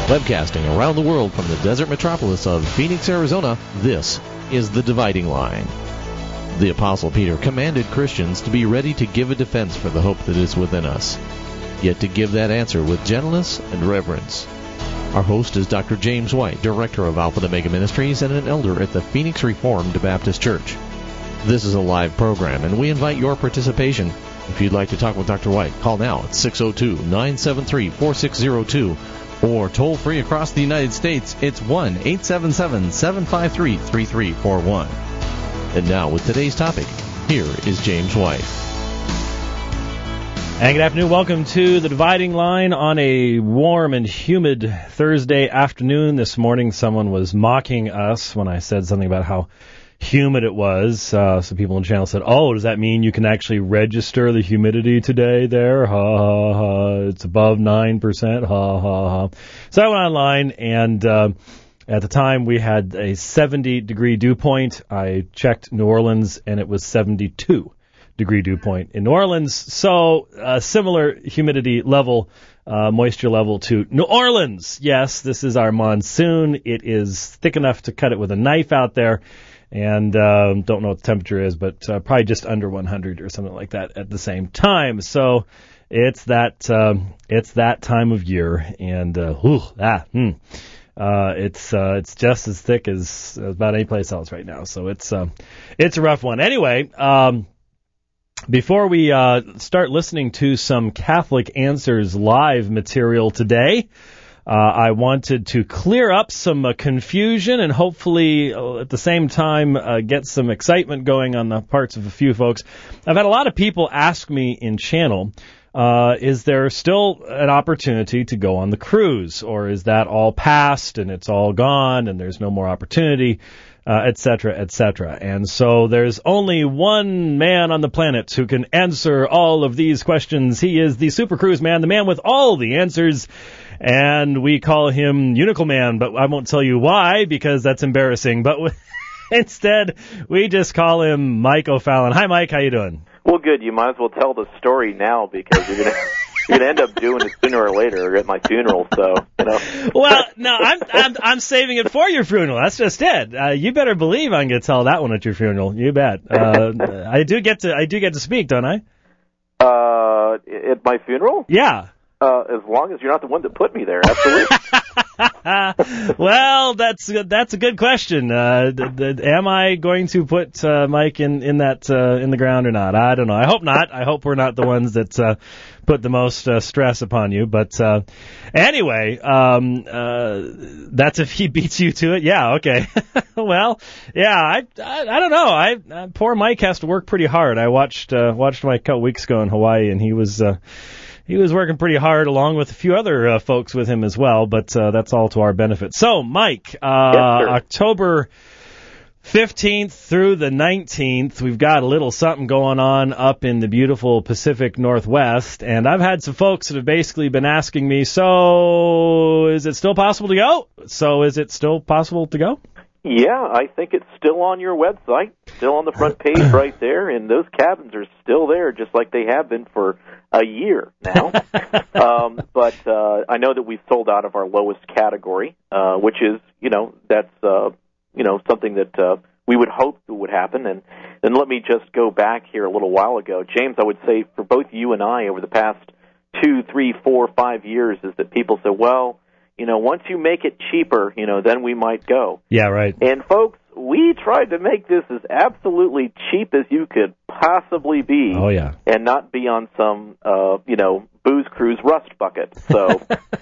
Webcasting around the world from the desert metropolis of Phoenix, Arizona, this is The Dividing Line. The Apostle Peter commanded Christians to be ready to give a defense for the hope that is within us, yet to give that answer with gentleness and reverence. Our host is Dr. James White, Director of Alpha and Omega Ministries and an elder at the Phoenix Reformed Baptist Church. This is a live program, and we invite your participation. If you'd like to talk with Dr. White, call now at 602-973-4602, or toll free across the United States, it's 1-877-753-3341. And now, with today's topic, here is James White. And good afternoon. Welcome to The Dividing Line on a warm and humid Thursday afternoon. This morning, someone was mocking us when I said something about how humid it was. So people on the channel said, "Oh, does that mean you can actually register the humidity today there? Ha, ha, ha. It's above 9%. Ha, ha, ha." So I went online, and at the time we had a 70-degree dew point. I checked New Orleans, and it was 72-degree dew point in New Orleans. So a similar humidity level, moisture level to New Orleans. Yes, this is our monsoon. It is thick enough to cut it with a knife out there. And don't know what the temperature is, but probably just under 100 or something like that at the same time. So it's that time of year, and it's just as thick as about any place else right now. So it's a rough one. Anyway, before we start listening to some Catholic Answers live material today, I wanted to clear up some confusion and hopefully at the same time get some excitement going on the parts of a few folks. I've had a lot of people ask me in channel, is there still an opportunity to go on the cruise, or is that all past and it's all gone and there's no more opportunity, et cetera, et cetera. And so there's only one man on the planet who can answer all of these questions. He is the Super Cruise Man, the man with all the answers. And we call him Unicle Man, but I won't tell you why, because that's embarrassing. But instead, we just call him Mike O'Fallon. Hi, Mike. How you doing? Well, good. You might as well tell the story now, because you're gonna end up doing it sooner or later at my funeral. So, you know. Well, no, I'm saving it for your funeral. That's just it. You better believe I'm gonna tell that one at your funeral. You bet. I do get to speak, don't I? At my funeral? Yeah. As long as you're not the one that put me there, absolutely. Well, that's a good question. Am I going to put Mike in the ground or not? I don't know. I hope not. I hope we're not the ones that put the most stress upon you. But anyway, that's if he beats you to it. Yeah. Okay. Well, yeah. I don't know. Poor Mike has to work pretty hard. I watched Mike a couple weeks ago in Hawaii, and he was working pretty hard along with a few other folks with him as well, but that's all to our benefit. So, Mike, yes, October 15th through the 19th, we've got a little something going on up in the beautiful Pacific Northwest, and I've had some folks that have basically been asking me, so is it still possible to go? Yeah, I think it's still on your website, still on the front page right there, and those cabins are still there just like they have been for a year now. But I know that we've sold out of our lowest category, which is, that's, something that we would hope would happen. And let me just go back here a little while ago. James, I would say for both you and I over the past 2, 3, 4, 5 years is that people say, well, once you make it cheaper, then we might go. Yeah, right. And folks, we tried to make this as absolutely cheap as you could possibly be. Oh, yeah. And not be on some, booze cruise rust bucket. So,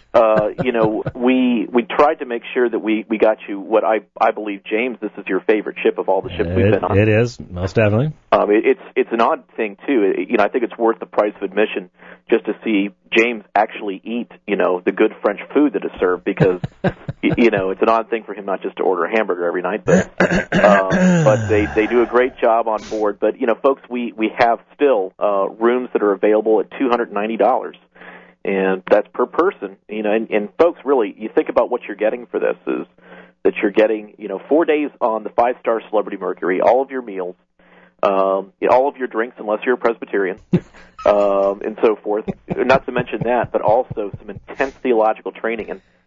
we tried to make sure that we got you what I believe, James, this is your favorite ship of all the ships we've been on. It is, most definitely. It's an odd thing, too. I think it's worth the price of admission just to see James actually eat, the good French food that is served, because, it's an odd thing for him not just to order a hamburger every night, but they do a great job on board. But, folks, we have still rooms that are available at $290, and that's per person. And folks, really, you think about what you're getting for this is that you're getting, 4 days on the 5-star Celebrity Mercury, all of your meals, all of your drinks, unless you're a Presbyterian, and so forth. Not to mention that, but also some intense theological training. And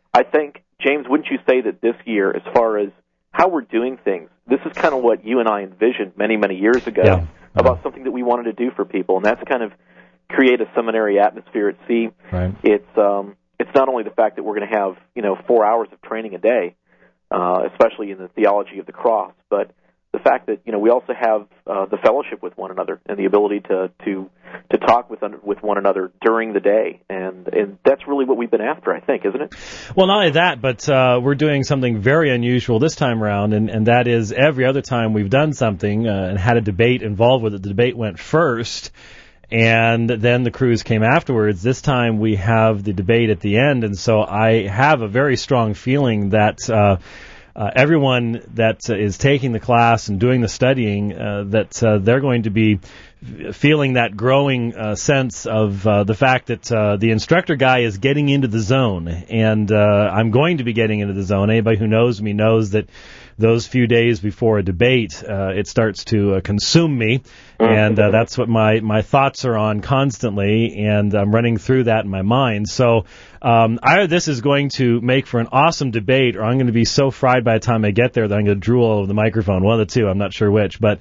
I think, James, wouldn't you say that this year, as far as how we're doing things, this is kind of what you and I envisioned many, many years ago about something that we wanted to do for people, and that's kind of create a seminary atmosphere at sea. Right. It's not only the fact that we're going to have 4 hours of training a day, especially in the theology of the cross, but the fact that we also have the fellowship with one another and the ability to talk with one another during the day, and that's really what we've been after, I think, isn't it? Well, not only that, but we're doing something very unusual this time around, and that is every other time we've done something and had a debate involved with it, the debate went first, and then the cruise came afterwards. This time we have the debate at the end, and so I have a very strong feeling that everyone that is taking the class and doing the studying, that they're going to be feeling that growing sense of the fact that the instructor guy is getting into the zone, and I'm going to be getting into the zone. Anybody who knows me knows that those few days before a debate, it starts to consume me, and that's what my thoughts are on constantly, and I'm running through that in my mind. So either this is going to make for an awesome debate, or I'm going to be so fried by the time I get there that I'm going to drool all over the microphone. One of the two, I'm not sure which. But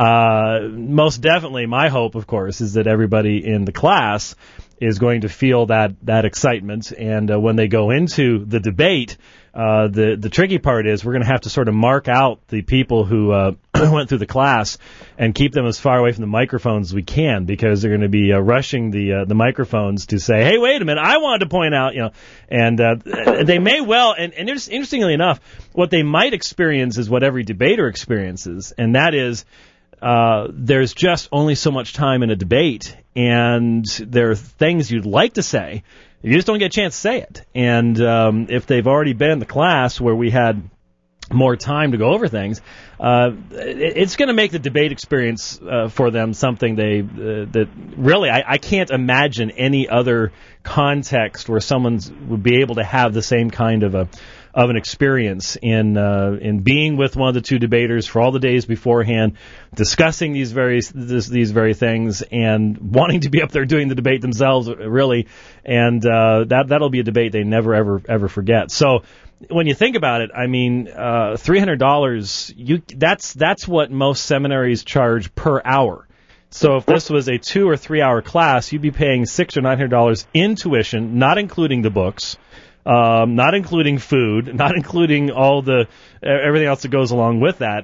most definitely my hope, of course, is that everybody in the class is going to feel that excitement, and when they go into the debate, the tricky part is we're going to have to sort of mark out the people who went through the class and keep them as far away from the microphones as we can, because they're going to be rushing the microphones to say, hey, wait a minute, I wanted to point out, and they may well, and just interestingly enough, what they might experience is what every debater experiences, and that is there's just only so much time in a debate, and there are things you'd like to say, you just don't get a chance to say it. And if they've already been in the class where we had more time to go over things, it's going to make the debate experience for them something that really I can't imagine any other context where someone would be able to have the same kind of an experience in being with one of the two debaters for all the days beforehand, discussing these very things, and wanting to be up there doing the debate themselves, really, and that'll be a debate they never ever forget. So when you think about it, I mean, $300, that's what most seminaries charge per hour. So if this was a 2 or 3 hour class, you'd be paying $600 or $900 in tuition, not including the books, not including food, not including all everything else that goes along with that.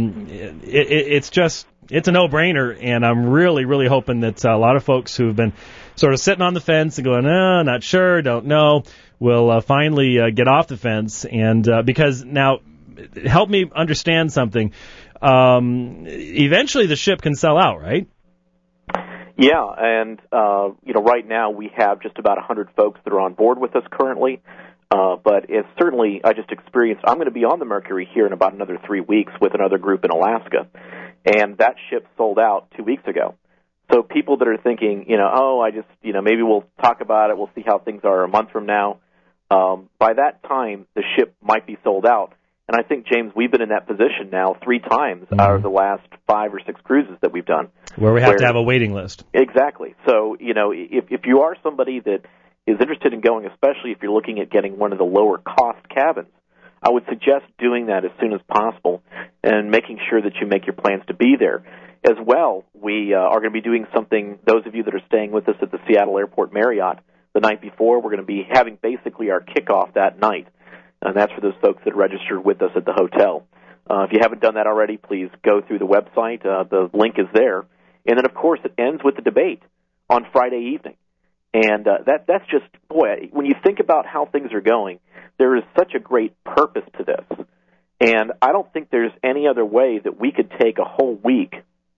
It's a no-brainer, and I'm really, really hoping that a lot of folks who've been sort of sitting on the fence and going, not sure, don't know, will finally get off the fence. And because now, help me understand something. Eventually the ship can sell out, right? Yeah, and right now we have just about 100 folks that are on board with us currently. But it's certainly, I just experienced, I'm going to be on the Mercury here in about another 3 weeks with another group in Alaska, and that ship sold out 2 weeks ago. So people that are thinking, maybe we'll talk about it, we'll see how things are a month from now. By that time, the ship might be sold out. And I think, James, we've been in that position now 3 times out of the last 5 or 6 cruises that we've done. Where we have to have a waiting list. Exactly. So, if you are somebody that is interested in going, especially if you're looking at getting one of the lower-cost cabins, I would suggest doing that as soon as possible and making sure that you make your plans to be there. As well, we are going to be doing something, those of you that are staying with us at the Seattle Airport Marriott the night before, we're going to be having basically our kickoff that night. And that's for those folks that registered with us at the hotel. If you haven't done that already, please go through the website. The link is there. And then, of course, it ends with the debate on Friday evening. And that's just, boy, when you think about how things are going, there is such a great purpose to this. And I don't think there's any other way that we could take a whole week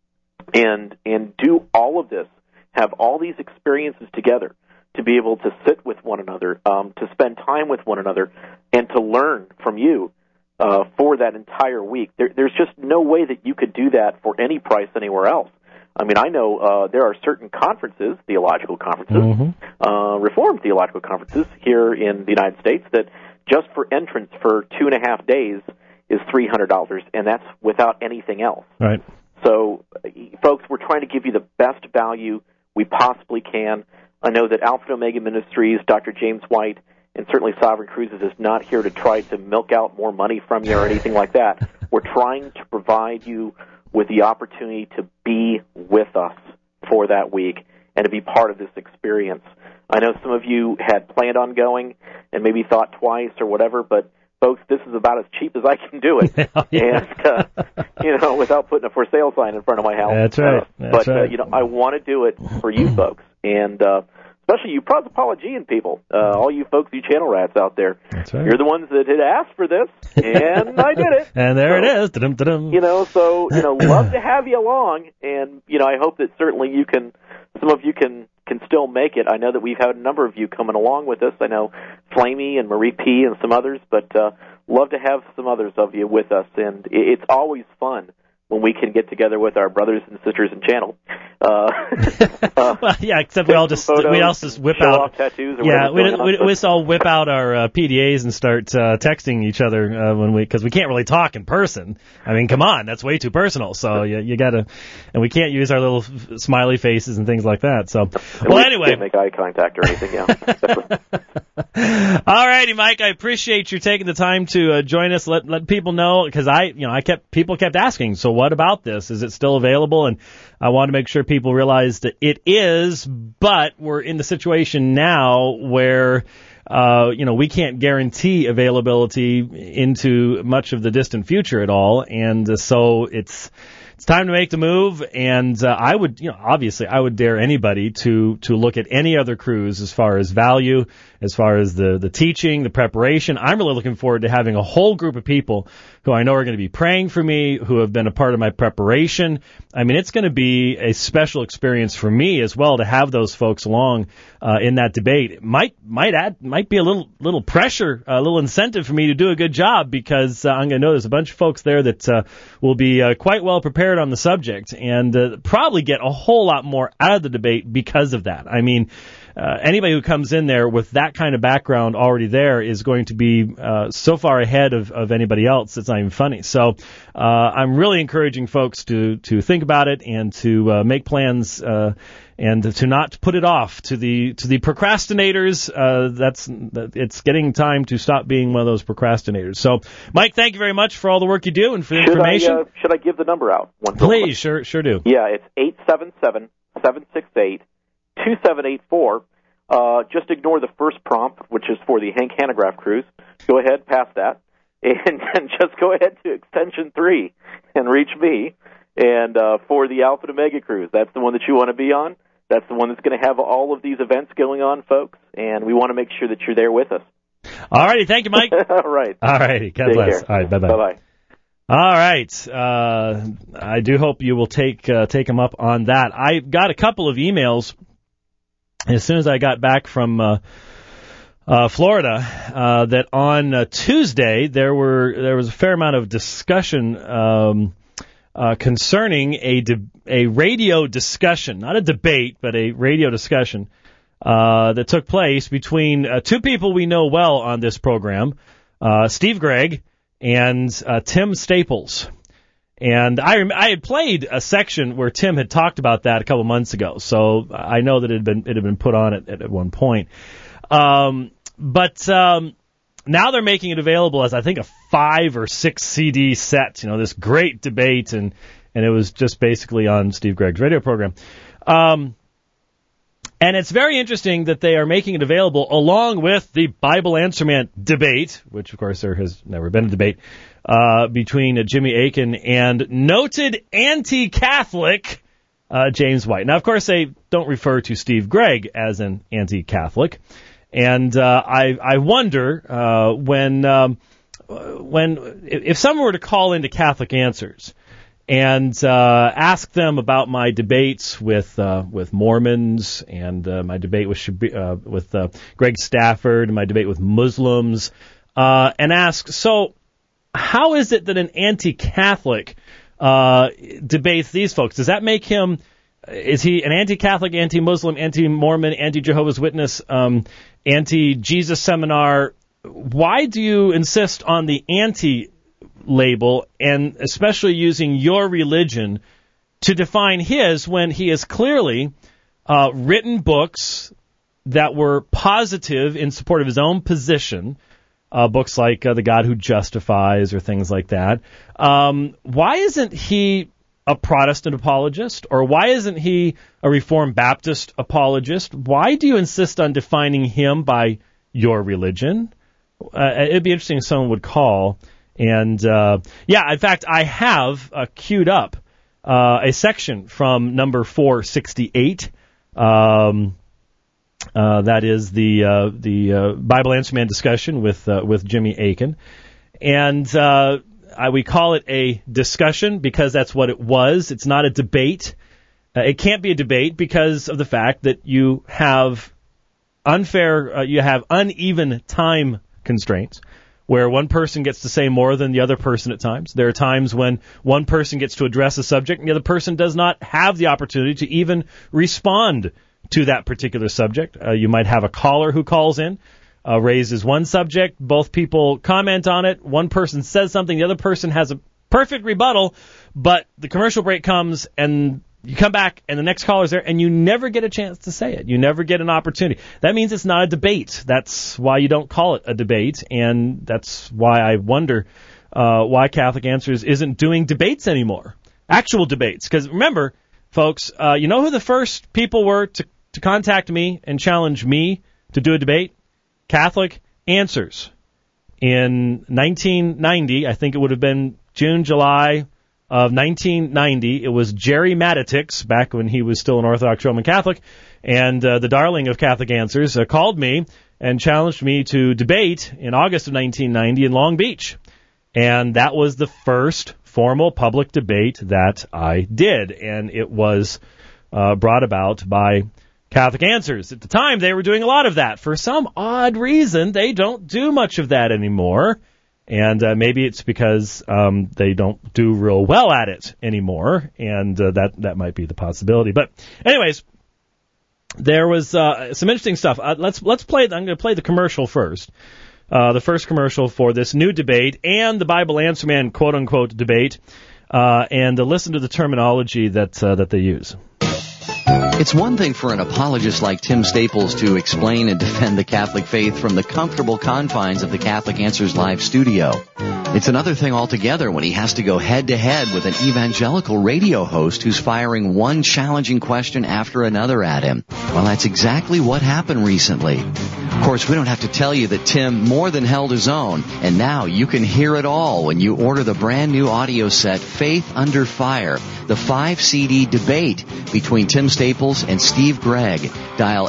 and do all of this, have all these experiences together, to be able to sit with one another, to spend time with one another, and to learn from you for that entire week. There's just no way that you could do that for any price anywhere else. I mean, I know there are certain conferences, theological conferences, Reformed theological conferences here in the United States that just for entrance for 2.5 days is $300, and that's without anything else. Right. So, folks, we're trying to give you the best value we possibly can. I know that Alpha and Omega Ministries, Dr. James White, and certainly Sovereign Cruises is not here to try to milk out more money from you or anything like that. We're trying to provide you with the opportunity to be with us for that week and to be part of this experience. I know some of you had planned on going and maybe thought twice or whatever, but folks, this is about as cheap as I can do it, and without putting a for sale sign in front of my house. That's right. That's right. I want to do it for you folks, and especially you Prosopologian people, all you folks, you channel rats out there. That's right. You're the ones that had asked for this, and I did it. And there it is. Da-dum-da-dum. Love to have you along, and I hope that certainly some of you can still make it. I know that we've had a number of you coming along with us. I know Flamey and Marie P. and some others, but love to have some others of you with us, and it's always fun when we can get together with our brothers and sisters in channel. Well, yeah, except we all just whip out tattoos. We just all whip out our PDAs and start texting each other because we can't really talk in person. I mean, come on, that's way too personal. So you gotta, and we can't use our little smiley faces and things like that. So, anyway, can't make eye contact or anything. All righty, Mike. I appreciate you taking the time to join us. Let people know, because people kept asking. So what about this? Is it still available? And I want to make sure people realize that it is, but we're in the situation now where we can't guarantee availability into much of the distant future at all, and so it's time to make the move. And I would, obviously, I would dare anybody to look at any other cruise as far as value, as far as the teaching, the preparation. I'm really looking forward to having a whole group of people who I know are going to be praying for me, who have been a part of my preparation. I mean, it's going to be a special experience for me as well to have those folks along in that debate. It might be a little pressure, a little incentive for me to do a good job, because I'm going to know there's a bunch of folks there that will be quite well prepared on the subject, and probably get a whole lot more out of the debate because of that. I mean, anybody who comes in there with that kind of background already there is going to be so far ahead of anybody else, it's not even funny. So I'm really encouraging folks to think about it and to make plans and to not put it off. To the procrastinators, it's getting time to stop being one of those procrastinators. So, Mike, thank you very much for all the work you do and for the information. Should I give the number out? Please, sure do. Yeah, it's 877-768-2784. Just ignore the first prompt, which is for the Hank Hanegraaff cruise. Go ahead, past that, and just go ahead to extension 3 and reach me. And for the Alpha and Omega cruise, that's the one that you want to be on. That's the one that's going to have all of these events going on, folks, and we want to make sure that you're there with us. All righty, thank you, Mike. All right. God bless. All right, bye-bye. Bye-bye. All right. I do hope you will take him up on that. I got a couple of emails as soon as I got back from Florida that on Tuesday there was a fair amount of discussion concerning a radio discussion, not a debate, but a radio discussion that took place between two people we know well on this program, Steve Gregg and Tim Staples. And I had played a section where Tim had talked about that a couple months ago, so I know that it had been put on at one point. But now they're making it available as, I think, a 5 or 6 CD set. This great debate, and it was just basically on Steve Gregg's radio program. And it's very interesting that they are making it available along with the Bible Answer Man debate, which, of course, there has never been a debate between Jimmy Akin and noted anti-Catholic James White. Now, of course, they don't refer to Steve Gregg as an anti-Catholic. And I wonder if someone were to call into Catholic Answers and ask them about my debates with Mormons and my debate with Greg Stafford and my debate with Muslims, and ask, so how is it that an anti-Catholic debates these folks? Does that make him? Is he an anti-Catholic, anti-Muslim, anti-Mormon, anti-Jehovah's Witness, anti-Jesus seminar? Why do you insist on the anti-label, and especially using your religion to define his, when he has clearly written books that were positive in support of his own position, books like The God Who Justifies or things like that. Why isn't he a Protestant apologist, or why isn't he a Reformed Baptist apologist? Why do you insist on defining him by your religion? It'd be interesting if someone would call. And, in fact, I have queued up a section from number 468. That is the Bible Answer Man discussion with Jimmy Akin. And we call it a discussion because that's what it was. It's not a debate. It can't be a debate because of the fact that you have uneven time constraints, where one person gets to say more than the other person at times. There are times when one person gets to address a subject and the other person does not have the opportunity to even respond to that particular subject. You might have a caller who calls in, raises one subject, both people comment on it, one person says something, the other person has a perfect rebuttal, but the commercial break comes and you come back and the next caller's there and you never get a chance to say it. You never get an opportunity. That means it's not a debate. That's why you don't call it a debate, and that's why I wonder why Catholic Answers isn't doing debates anymore. Actual debates. Because remember, folks, you know who the first people were to contact me and challenge me to do a debate? Catholic Answers. In 1990, I think it would have been June, July of 1990, it was Jerry Matitix, back when he was still an Orthodox Roman Catholic, and the darling of Catholic Answers, called me and challenged me to debate in August of 1990 in Long Beach. And that was the first formal public debate that I did, and it was brought about by Catholic Answers. At the time, they were doing a lot of that. For some odd reason, they don't do much of that anymore. And maybe it's because they don't do real well at it anymore, and that might be the possibility. But anyways, there was some interesting stuff. Let's play. I'm going to play the commercial first. The first commercial for this new debate and the Bible Answer Man quote unquote debate, and listen to the terminology that they use. It's one thing for an apologist like Tim Staples to explain and defend the Catholic faith from the comfortable confines of the Catholic Answers Live studio. It's another thing altogether when he has to go head-to-head with an evangelical radio host who's firing one challenging question after another at him. Well, that's exactly what happened recently. Of course, we don't have to tell you that Tim more than held his own, and now you can hear it all when you order the brand new audio set, Faith Under Fire, the 5-CD debate between Tim Staples and Steve Gregg. Dial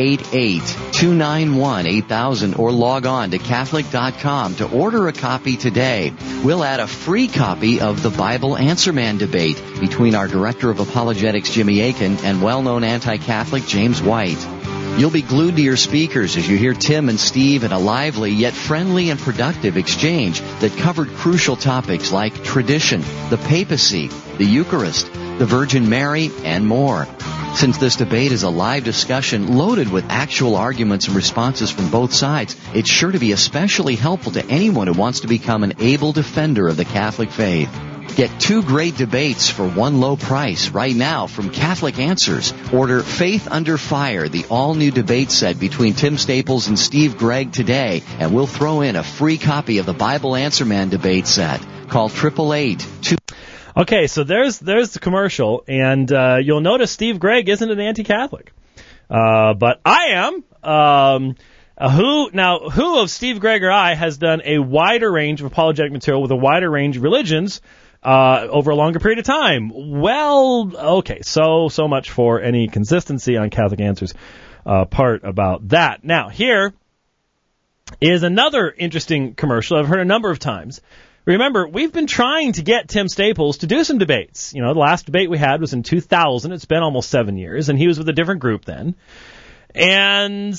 888-291-8000 or log on to Catholic.com to order a copy today. We'll add a free copy of the Bible Answer Man debate between our Director of Apologetics, Jimmy Akin, and well-known anti-Catholic James White. You'll be glued to your speakers as you hear Tim and Steve in a lively yet friendly and productive exchange that covered crucial topics like tradition, the papacy, the Eucharist, the Virgin Mary, and more. Since this debate is a live discussion loaded with actual arguments and responses from both sides, it's sure to be especially helpful to anyone who wants to become an able defender of the Catholic faith. Get 2 great debates for one low price right now from Catholic Answers. Order Faith Under Fire, the all-new debate set between Tim Staples and Steve Gregg today, and we'll throw in a free copy of the Bible Answer Man debate set. Call 888-2... Okay, so there's the commercial, and you'll notice Steve Gregg isn't an anti-Catholic, but I am. Who of Steve Gregg or I has done a wider range of apologetic material with a wider range of religions over a longer period of time? Well, okay, so much for any consistency on Catholic Answers part about that. Now, here is another interesting commercial I've heard a number of times. Remember, we've been trying to get Tim Staples to do some debates. You know, the last debate we had was in 2000. It's been almost 7 years, and he was with a different group then. And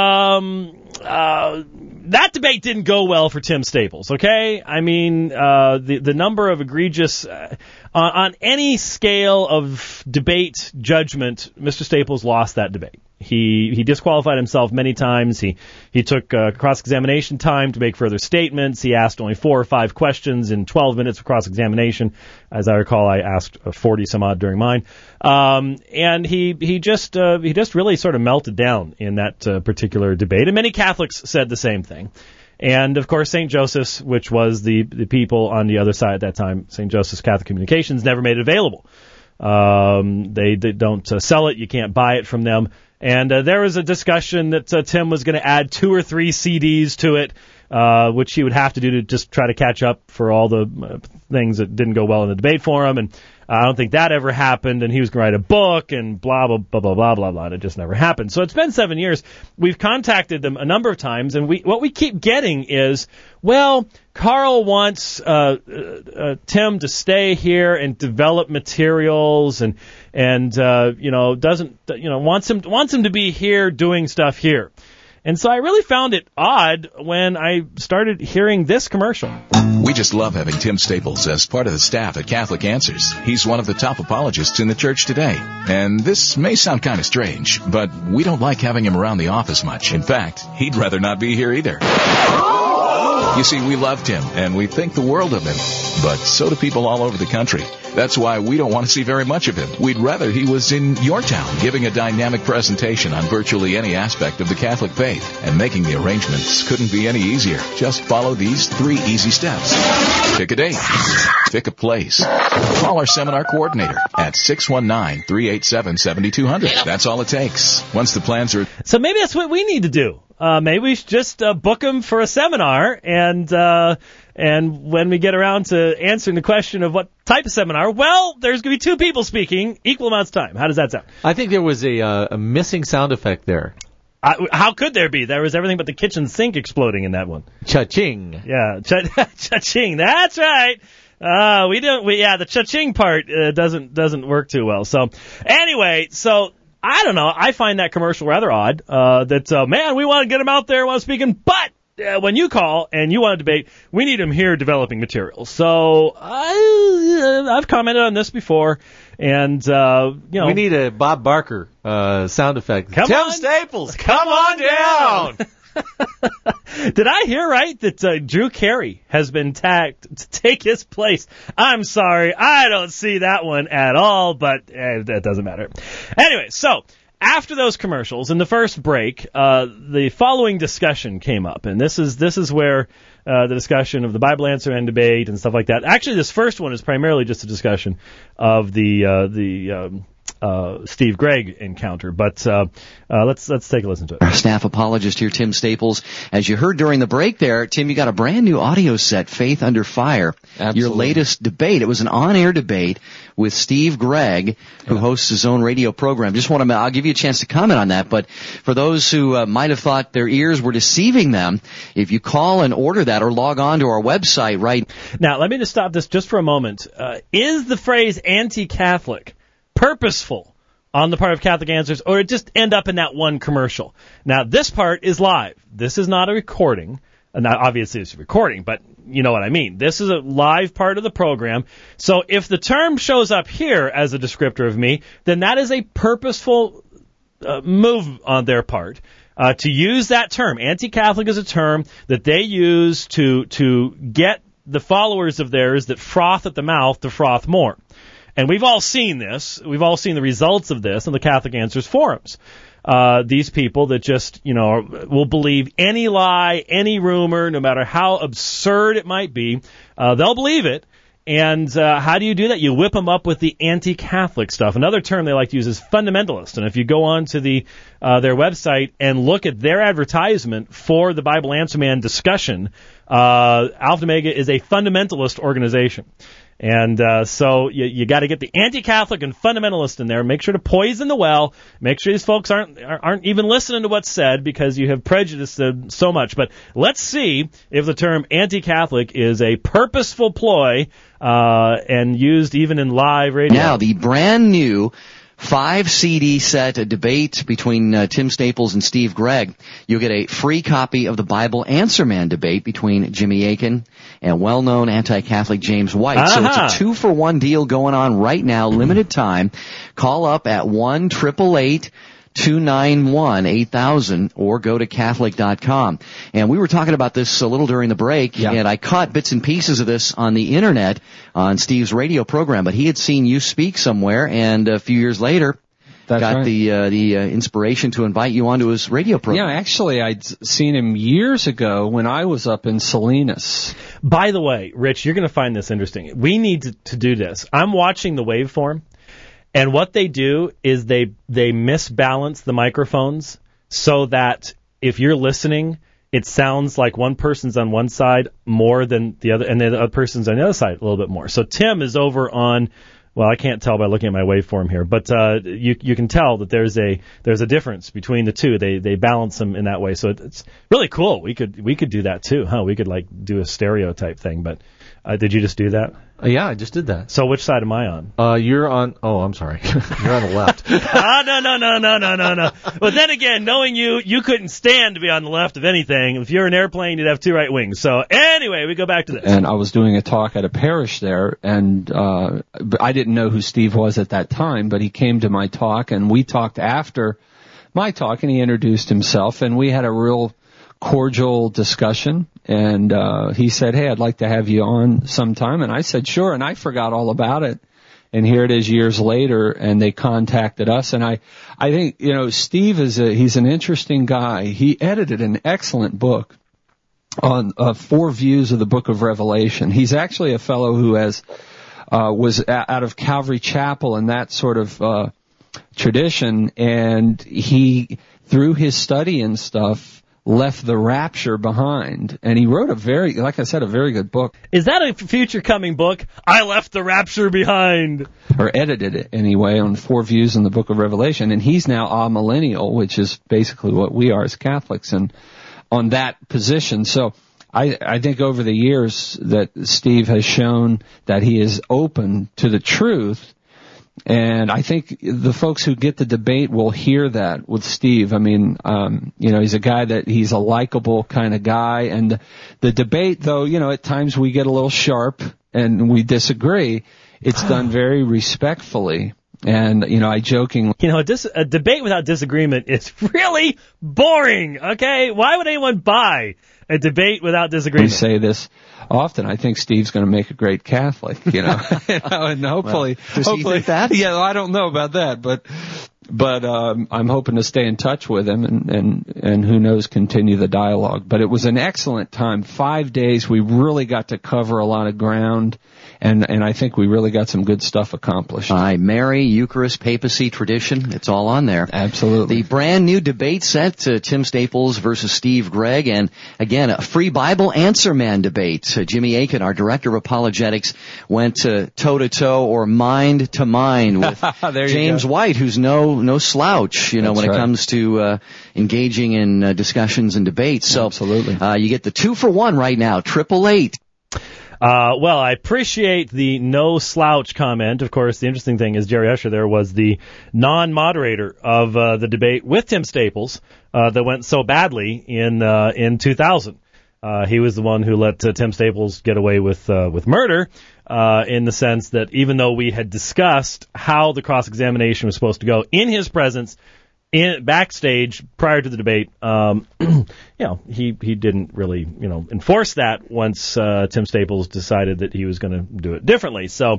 that debate didn't go well for Tim Staples, okay? I mean, the number of egregious... on any scale of debate judgment, Mr. Staples lost that debate. He disqualified himself many times. He took cross-examination time to make further statements. He asked only 4 or 5 questions in 12 minutes of cross-examination. As I recall, I asked 40 some odd during mine. And he just really sort of melted down in that particular debate. And many Catholics said the same thing. And, of course, St. Joseph's, which was the people on the other side at that time, St. Joseph's Catholic Communications, never made it available. They don't sell it. You can't buy it from them. And there was a discussion that Tim was going to add 2 or 3 CDs to it, which he would have to do to just try to catch up for all the things that didn't go well in the debate for him. And I don't think that ever happened. And he was going to write a book and blah, blah, blah, blah, blah, blah, blah. And it just never happened. So it's been 7 years. We've contacted them a number of times. And what we keep getting is, well, Carl wants Tim to stay here and develop materials and wants him to be here doing stuff here. And so I really found it odd when I started hearing this commercial. We just love having Tim Staples as part of the staff at Catholic Answers. He's one of the top apologists in the church today. And this may sound kind of strange, but we don't like having him around the office much. In fact, he'd rather not be here either. You see, we loved him, and we think the world of him. But so do people all over the country. That's why we don't want to see very much of him. We'd rather he was in your town giving a dynamic presentation on virtually any aspect of the Catholic faith. And making the arrangements couldn't be any easier. Just follow these 3 easy steps. Pick a date. Pick a place. Call our seminar coordinator at 619-387-7200. That's all it takes. Once the plans are... So maybe that's what we need to do. Maybe we should just book him for a seminar, and when we get around to answering the question of what type of seminar, well, there's going to be 2 people speaking, equal amounts of time. How does that sound? I think there was a missing sound effect there. How could there be? There was everything but the kitchen sink exploding in that one. Cha-ching. Yeah, cha-ching. That's right. The cha-ching part doesn't work too well. So anyway, I don't know. I find that commercial rather odd. Man, we want to get him out there while speaking, but when you call and you want to debate, we need him here developing material. So I've commented on this before, and we need a Bob Barker sound effect. Tim Staples, come on down. Did I hear right that Drew Carey has been tagged to take his place? I'm sorry, I don't see that one at all, but that doesn't matter. Anyway, so after those commercials, in the first break, the following discussion came up, and this is where the discussion of the Bible Answer and debate and stuff like that. Actually, this first one is primarily just a discussion of the Steve Gregg encounter, but let's take a listen to it. Our staff apologist here, Tim Staples. As you heard during the break there, Tim, you got a brand new audio set, Faith Under Fire. Absolutely. Your latest debate. It was an on-air debate with Steve Gregg, who hosts his own radio program. I'll give you a chance to comment on that, but for those who might have thought their ears were deceiving them, if you call and order that or log on to our website right now, let me just stop this just for a moment. Is the phrase anti-Catholic purposeful on the part of Catholic Answers, or it just end up in that one commercial? Now, this part is live. This is not a recording. Now, obviously, it's a recording, but you know what I mean. This is a live part of the program. So if the term shows up here as a descriptor of me, then that is a purposeful move on their part to use that term. Anti-Catholic is a term that they use to get the followers of theirs that froth at the mouth to froth more. And we've all seen this. We've all seen the results of this on the Catholic Answers forums. These people that just, will believe any lie, any rumor, no matter how absurd it might be, they'll believe it. And how do you do that? You whip them up with the anti-Catholic stuff. Another term they like to use is fundamentalist. And if you go on to their website and look at their advertisement for the Bible Answer Man discussion, Alpha Omega is a fundamentalist organization. And so you got to get the anti-Catholic and fundamentalist in there. Make sure to poison the well. Make sure these folks aren't even listening to what's said because you have prejudiced them so much. But let's see if the term anti-Catholic is a purposeful ploy and used even in live radio. Now, the brand new 5-CD set, a debate between Tim Staples and Steve Gregg. You'll get a free copy of the Bible Answer Man debate between Jimmy Akin and well-known anti-Catholic James White. So it's a 2-for-1 deal going on right now, limited time. Call up at 1-888-2 291-8000 or go to Catholic.com. And we were talking about this a little during the break, and I caught bits and pieces of this on the internet on Steve's radio program, but he had seen you speak somewhere, and a few years later got the inspiration to invite you onto his radio program. Yeah, actually, I'd seen him years ago when I was up in Salinas. By the way, Rich, you're going to find this interesting. We need to do this. I'm watching the waveform, and what they do is they misbalance the microphones so that if you're listening, it sounds like one person's on one side more than the other, and the other person's on the other side a little bit more. So Tim is over on, well, I can't tell by looking at my waveform here, but you can tell that there's a difference between the two. They balance them in that way, so it's really cool. We could do that too, huh? We could like do a stereo type thing. But did you just do that? Yeah, I just did that. So which side am I on? You're on. Oh, I'm sorry. You're on the left. No. But then again, knowing you couldn't stand to be on the left of anything. If you're an airplane, you'd have two right wings. So anyway, we go back to this. And I was doing a talk at a parish there, and I didn't know who Steve was at that time, but he came to my talk, and we talked after my talk, and he introduced himself, and we had a real cordial discussion, and he said, hey, I'd like to have you on sometime, and I said, sure, and I forgot all about it, and here it is years later, and they contacted us, and I think, Steve he's an interesting guy. He edited an excellent book on 4 views of the book of Revelation. He's actually a fellow who was out of Calvary Chapel and that sort of tradition, and he, through his study and stuff, left the rapture behind, and he wrote a very good book. Is that a future coming book? I left the rapture behind, or edited it anyway, on 4 views in the book of Revelation, and he's now amillennial, which is basically what we are as Catholics, and on that position. So I think over the years that Steve has shown that he is open to the truth. And I think the folks who get the debate will hear that with Steve. I mean, he's a guy he's a likable kind of guy. And the debate, though, at times we get a little sharp and we disagree. It's done very respectfully. And, I jokingly... a debate without disagreement is really boring, okay? Why would anyone buy a debate without disagreement? We say this often. I think Steve's going to make a great Catholic, and hopefully... Does he think that? Yeah, I don't know about that, but I'm hoping to stay in touch with him and who knows, continue the dialogue. But it was an excellent time. 5 days. We really got to cover a lot of ground. And I think we really got some good stuff accomplished. Mary, Eucharist, papacy, tradition, it's all on there. Absolutely. The brand new debate set, Tim Staples versus Steve Gregg, and again, a free Bible Answer Man debate. Jimmy Akin, our director of apologetics, went toe-to-toe or mind-to-mind with James White, who's no slouch, when it comes to engaging in discussions and debates. So, absolutely. You get the 2-for-1 right now, 888. Well, I appreciate the no slouch comment. Of course, the interesting thing is Jerry Usher there was the non-moderator of the debate with Tim Staples that went so badly in 2000. He was the one who let Tim Staples get away with murder in the sense that even though we had discussed how the cross-examination was supposed to go in his presence, backstage prior to the debate, he didn't really, enforce that once Tim Staples decided that he was going to do it differently. So,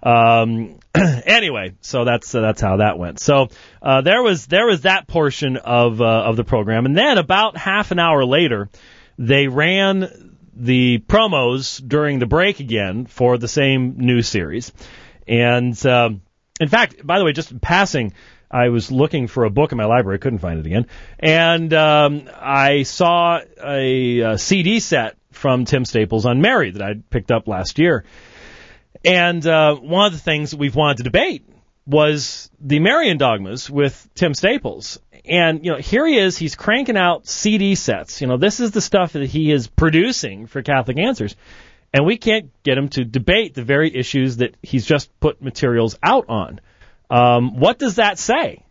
anyway, so that's how that went. So, there was that portion of the program, and then about half an hour later, they ran the promos during the break again for the same news series. And, in fact, by the way, just passing, I was looking for a book in my library. I couldn't find it again. And I saw a CD set from Tim Staples on Mary that I'd picked up last year. And one of the things that we've wanted to debate was the Marian dogmas with Tim Staples. And, here he is. He's cranking out CD sets. This is the stuff that he is producing for Catholic Answers. And we can't get him to debate the very issues that he's just put materials out on. What does that say?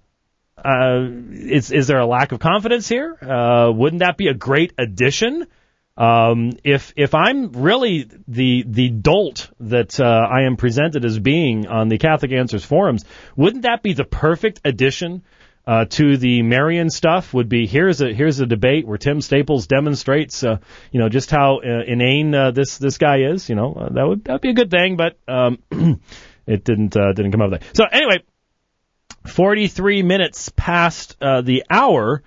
Is there a lack of confidence here? Wouldn't that be a great addition? If I'm really the dolt that I am presented as being on the Catholic Answers forums, wouldn't that be the perfect addition to the Marian stuff would be here's a debate where Tim Staples demonstrates just how inane this guy is. That'd be a good thing, but it didn't come up with that. So anyway, 43 minutes past the hour,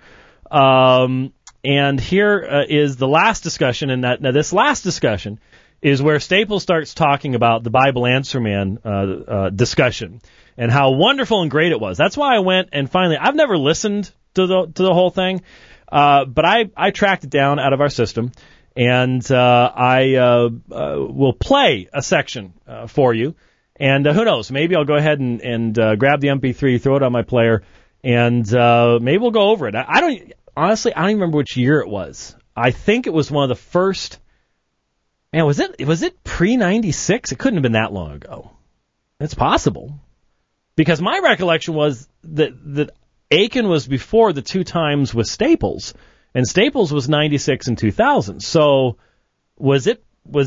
and here is the last discussion. And now this last discussion is where Staples starts talking about the Bible Answer Man discussion and how wonderful and great it was. That's why I went and finally, I've never listened to the whole thing, but I tracked it down out of our system, and I will play a section for you. And who knows, maybe I'll go ahead and grab the MP3, throw it on my player, and maybe we'll go over it. I don't even remember which year it was. I think it was one of the first. Man, was it pre-96? It couldn't have been that long ago. It's possible. Because my recollection was that Aiken was before the two times with Staples, and Staples was 96 and 2000. So was it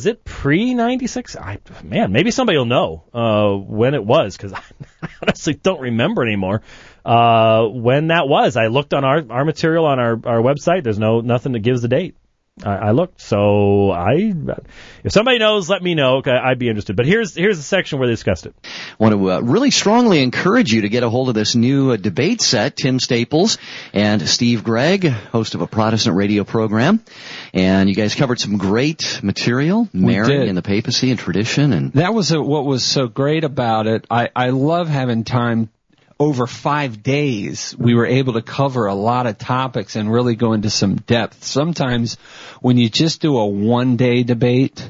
pre-96? Man, maybe somebody will know when it was, because I honestly don't remember anymore when that was. I looked on our material on our website. There's nothing that gives the date. I looked, so if somebody knows, let me know. Okay, I'd be interested. But here's the section where they discussed it. I want to really strongly encourage you to get a hold of this new debate set. Tim Staples and Steve Gregg, host of a Protestant radio program, and you guys covered some great material, Mary and the papacy and tradition, and that was what was so great about it. I love having time. Over 5 days, we were able to cover a lot of topics and really go into some depth. Sometimes when you just do a one-day debate,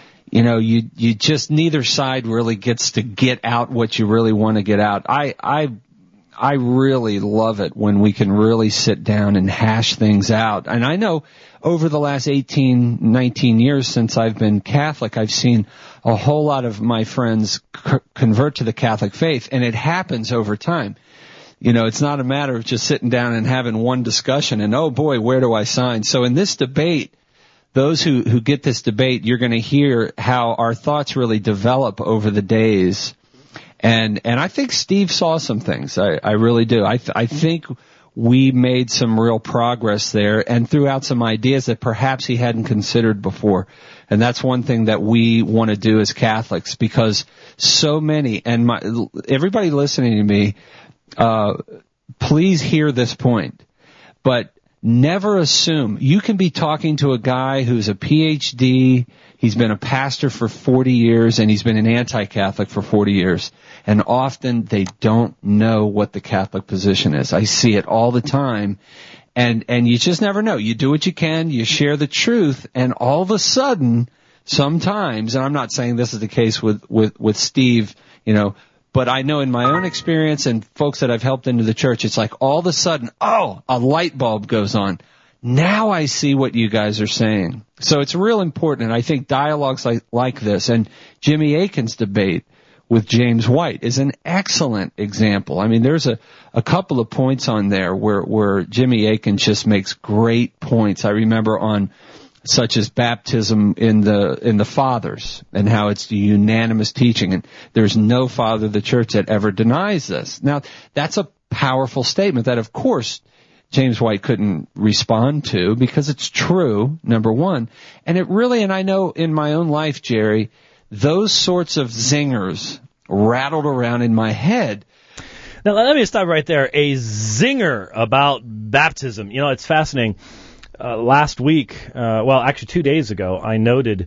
you just neither side really gets to get out what you really want to get out. I really love it when we can really sit down and hash things out. And I know over the last 18, 19 years since I've been Catholic, I've seen a whole lot of my friends convert to the Catholic faith, and it happens over time. It's not a matter of just sitting down and having one discussion and, oh boy, where do I sign? So in this debate, those who get this debate, you're going to hear how our thoughts really develop over the days. And I think Steve saw some things. I really do. I think we made some real progress there and threw out some ideas that perhaps he hadn't considered before. And that's one thing that we want to do as Catholics, because so many, and everybody listening to me, please hear this point, but never assume. You can be talking to a guy who's a PhD, he's been a pastor for 40 years, and he's been an anti-Catholic for 40 years. And often they don't know what the Catholic position is. I see it all the time. And you just never know. You do what you can, you share the truth, and all of a sudden, sometimes, and I'm not saying this is the case with Steve, but I know in my own experience and folks that I've helped into the church, it's like all of a sudden, a light bulb goes on. Now I see what you guys are saying. So it's real important, and I think dialogues like this, and Jimmy Akin's debate with James White is an excellent example. I mean, there's a couple of points on there where Jimmy Akin just makes great points. I remember on such as baptism in the fathers and how it's the unanimous teaching, and there's no father of the church that ever denies this. Now, that's a powerful statement that, of course, James White couldn't respond to because it's true, number one. And it really, and I know in my own life, Jerry, those sorts of zingers rattled around in my head. Now, let me stop right there. A zinger about baptism. It's fascinating. Last week, actually 2 days ago, I noted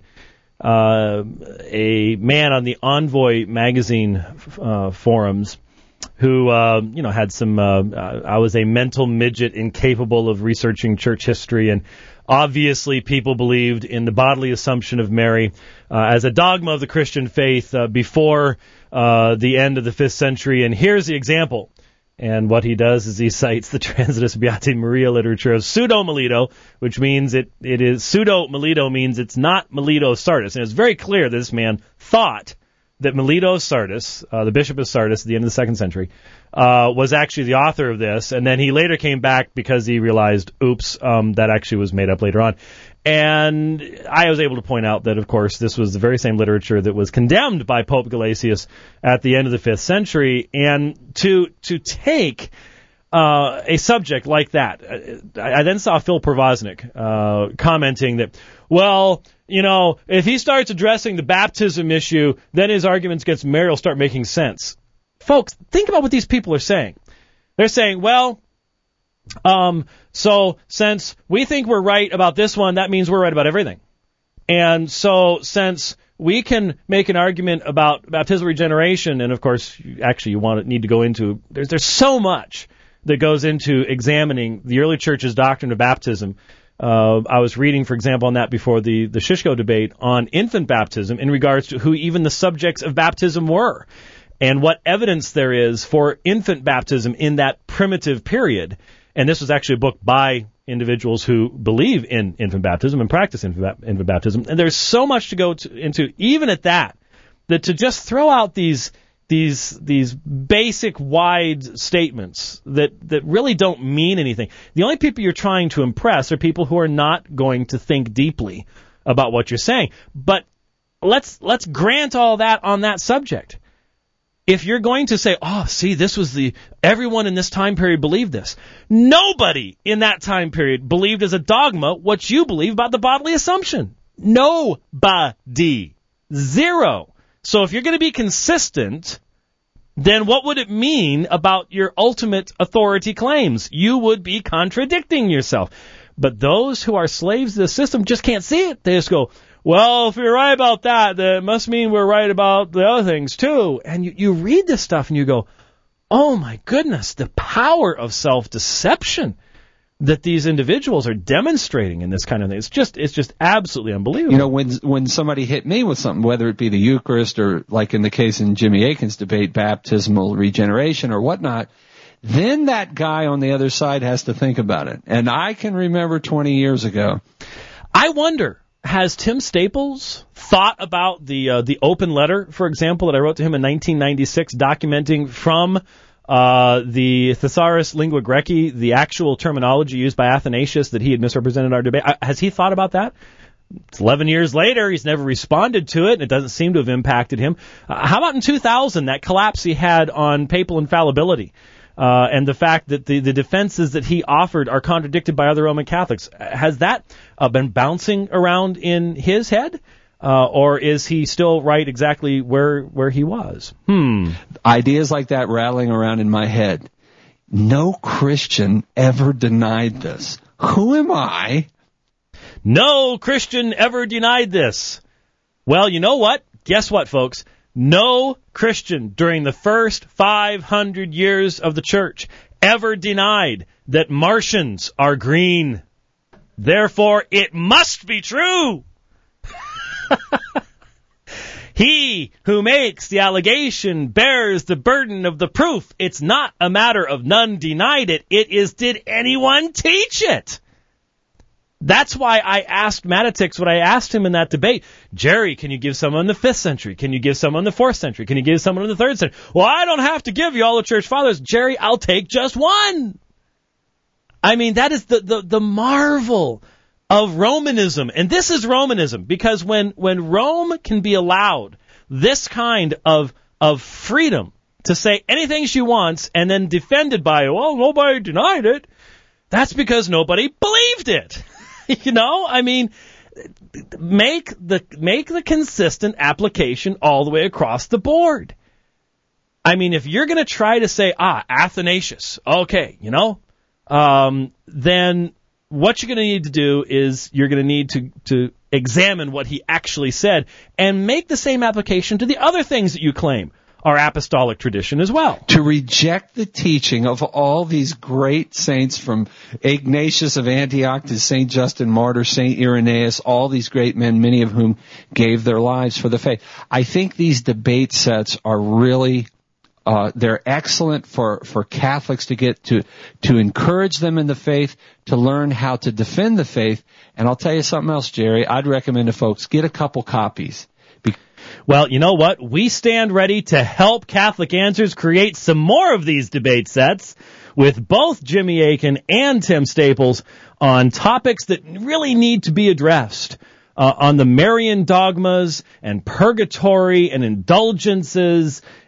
a man on the Envoy magazine forums who, had some, I was a mental midget incapable of researching church history, and obviously people believed in the bodily assumption of Mary as a dogma of the Christian faith before the end of the 5th century. And here's the example. And what he does is he cites the Transitus Beate Maria literature of Pseudo-Melito, which means it is Pseudo-Melito means it's not Melito Sardis. And it's very clear that this man thought that Melito Sardis, the bishop of Sardis at the end of the 2nd century, was actually the author of this. And then he later came back because he realized, that actually was made up later on. And I was able to point out that, of course, this was the very same literature that was condemned by Pope Gelasius at the end of the 5th century. And to take a subject like that, I then saw Phil Provoznik commenting that, well, you know, if he starts addressing the baptism issue, then his arguments against Mary will start making sense. Folks, think about what these people are saying. They're saying, well, so since we think we're right about this one, that means we're right about everything. And so since we can make an argument about baptismal regeneration, and of course, you need to go into, there's so much that goes into examining the early church's doctrine of baptism. I was reading, for example, on that before the Shishko debate on infant baptism in regards to who even the subjects of baptism were and what evidence there is for infant baptism in that primitive period. And this was actually a book by individuals who believe in infant baptism and practice infant baptism. And there's so much to go into, even at that to just throw out these basic wide statements that really don't mean anything. The only people you're trying to impress are people who are not going to think deeply about what you're saying. But let's grant all that on that subject. If you're going to say, oh, see, everyone in this time period believed this. Nobody in that time period believed as a dogma what you believe about the bodily assumption. Nobody. Zero. So if you're going to be consistent, then what would it mean about your ultimate authority claims? You would be contradicting yourself. But those who are slaves to the system just can't see it. They just go, well, if you're right about that, then it must mean we're right about the other things too. And you read this stuff and you go, oh my goodness, the power of self-deception that these individuals are demonstrating in this kind of thing. It's just absolutely unbelievable. You know, when somebody hit me with something, whether it be the Eucharist or, like in the case in Jimmy Akin's debate, baptismal regeneration or whatnot, then that guy on the other side has to think about it. And I can remember 20 years ago. I wonder, has Tim Staples thought about the open letter, for example, that I wrote to him in 1996, documenting from the Thesaurus Lingua Graeci, the actual terminology used by Athanasius that he had misrepresented our debate? Has he thought about that? It's 11 years later. He's never responded to it, and it doesn't seem to have impacted him. How about in 2000, that collapse he had on papal infallibility? And the fact that the defenses that he offered are contradicted by other Roman Catholics. Has that been bouncing around in his head? Or is he still right exactly where he was? Ideas like that rattling around in my head. No Christian ever denied this. Who am I? No Christian ever denied this. Well, you know what? Guess what, folks? No Christian during the first 500 years of the church ever denied that Martians are green. Therefore, it must be true. He who makes the allegation bears the burden of the proof. It's not a matter of none denied it. It is, did anyone teach it? That's why I asked Matitix what I asked him in that debate. Jerry, can you give someone in the 5th century? Can you give someone in the 4th century? Can you give someone in the 3rd century? Well, I don't have to give you all the church fathers. Jerry, I'll take just one. I mean, that is the marvel of Romanism. And this is Romanism, because when Rome can be allowed this kind of freedom to say anything she wants and then defended by, well, nobody denied it, that's because nobody believed it. You know, I mean, make the consistent application all the way across the board. I mean, if you're going to try to say, Athanasius, okay, you know, then what you're going to need to do is you're going to need to examine what he actually said and make the same application to the other things that you claim are apostolic tradition as well. To reject the teaching of all these great saints, from Ignatius of Antioch to St. Justin Martyr, St. Irenaeus, all these great men, many of whom gave their lives for the faith. I think these debate sets are really, they're excellent for Catholics to get to encourage them in the faith, to learn how to defend the faith. And I'll tell you something else, Jerry. I'd recommend to folks, get a couple copies. Well, you know what? We stand ready to help Catholic Answers create some more of these debate sets with both Jimmy Akin and Tim Staples on topics that really need to be addressed, on the Marian dogmas and purgatory and indulgences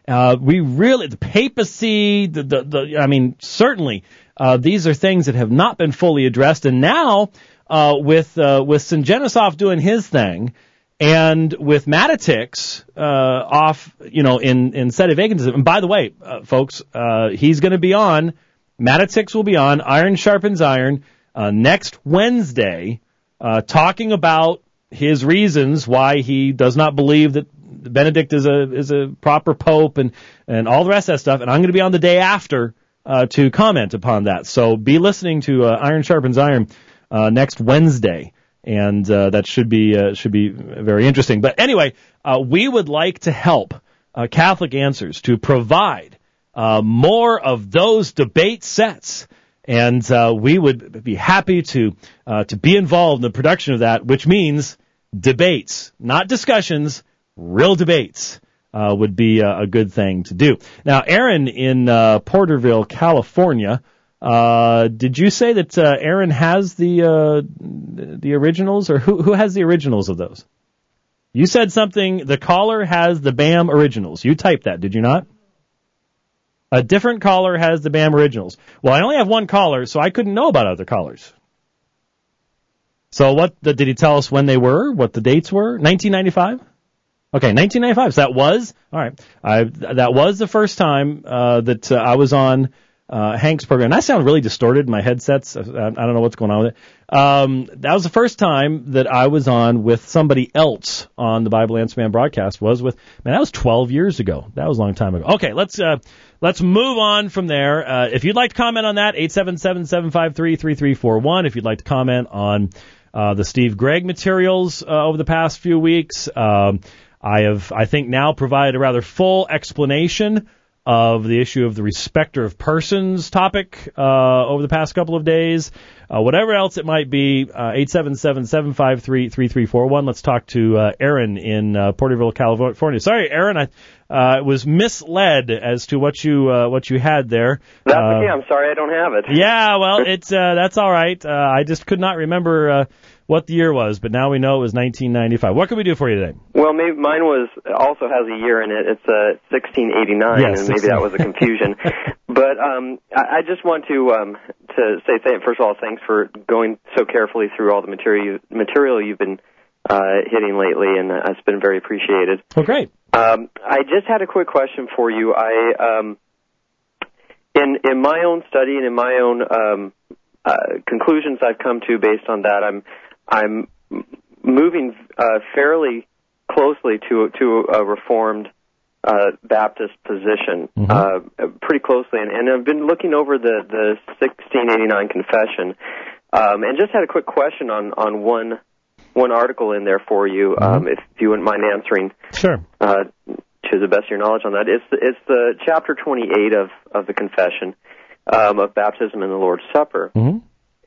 the papacy, I mean, certainly, these are things that have not been fully addressed. And now, with Syngenesov doing his thing, and with Matitix, off, in Sedevacanism. And by the way, folks, he's going to be on, Matitix will be on Iron Sharpens Iron, next Wednesday, talking about his reasons why he does not believe that Benedict is a proper pope and all the rest of that stuff. And I'm going to be on the day after to comment upon that. So be listening to Iron Sharpens Iron next Wednesday, and that should be very interesting. But anyway, we would like to help Catholic Answers to provide more of those debate sets. And we would be happy to be involved in the production of that, which means debates, not discussions, real debates would be a good thing to do. Now, Aaron in Porterville, California, did you say that Aaron has the originals, or who has the originals of those? You said something. The caller has the BAM originals. You typed that, did you not? A different caller has the BAM originals. Well, I only have one caller, so I couldn't know about other callers. So did he tell us when they were, what the dates were? 1995? Okay, 1995. So that was, all right. That was the first time that I was on Hank's program. And I sound really distorted in my headsets. I don't know what's going on with it. That was the first time that I was on with somebody else on the Bible Answer Man broadcast. That was 12 years ago. That was a long time ago. Okay, let's move on from there. If you'd like to comment on that, 877-753-3341. If you'd like to comment on the Steve Gregg materials over the past few weeks, I have, I think, now provided a rather full explanation of the issue of the respecter of persons topic over the past couple of days. Whatever else it might be, 877-753-3341. Let's talk to Aaron in Porterville, California. Sorry, Aaron, I was misled as to what you had there. That's okay. I'm sorry I don't have it. Yeah, well, that's all right. I just could not remember what the year was, but now we know it was 1995. What can we do for you today? Well, maybe mine also has a year in it. It's 1689, yes, and maybe that was a confusion. But I just want to say, first of all, thanks for going so carefully through all the material you've been hitting lately, and it's been very appreciated. Well, great. I just had a quick question for you. In my own study and in my own conclusions I've come to based on that, I'm moving fairly closely to a Reformed Baptist position, pretty closely, and I've been looking over the 1689 Confession, and just had a quick question on one article in there for you, if you wouldn't mind answering. Sure. To the best of your knowledge on that, it's the chapter 28 of the Confession of baptism and the Lord's Supper, and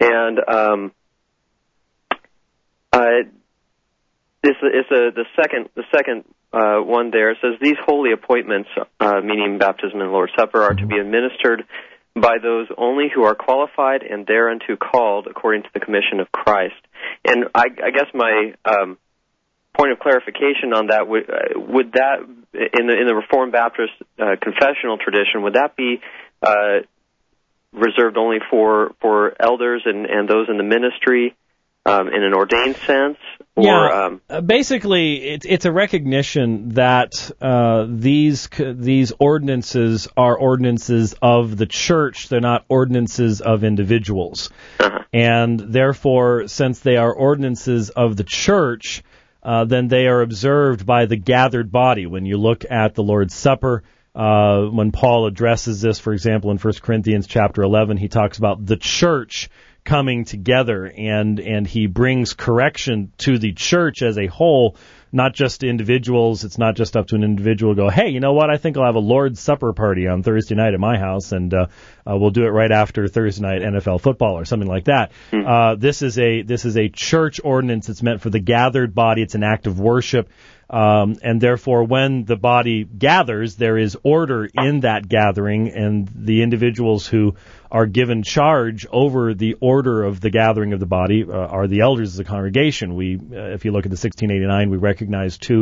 it's the second one there. It says these holy appointments, meaning baptism and the Lord's Supper, are to be administered by those only who are qualified and thereunto called according to the commission of Christ. And I guess my point of clarification on that would that in the Reformed Baptist confessional tradition, would that be reserved only for elders and those in the ministry in an ordained sense? Or, basically, it's a recognition that these ordinances are ordinances of the church. They're not ordinances of individuals. And therefore, since they are ordinances of the church, then they are observed by the gathered body. When you look at the Lord's Supper, when Paul addresses this, for example, in 1 Corinthians chapter 11, he talks about the church coming together, and he brings correction to the church as a whole, not just to individuals. It's not just up to an individual to go, hey, you know what, I think I'll have a Lord's Supper party on Thursday night at my house, and we'll do it right after Thursday night NFL football or something like that. This is a church ordinance. It's meant for the gathered body. It's an act of worship. And therefore, when the body gathers, there is order in that gathering, and the individuals who are given charge over the order of the gathering of the body are the elders of the congregation. If you look at the 1689, we recognize two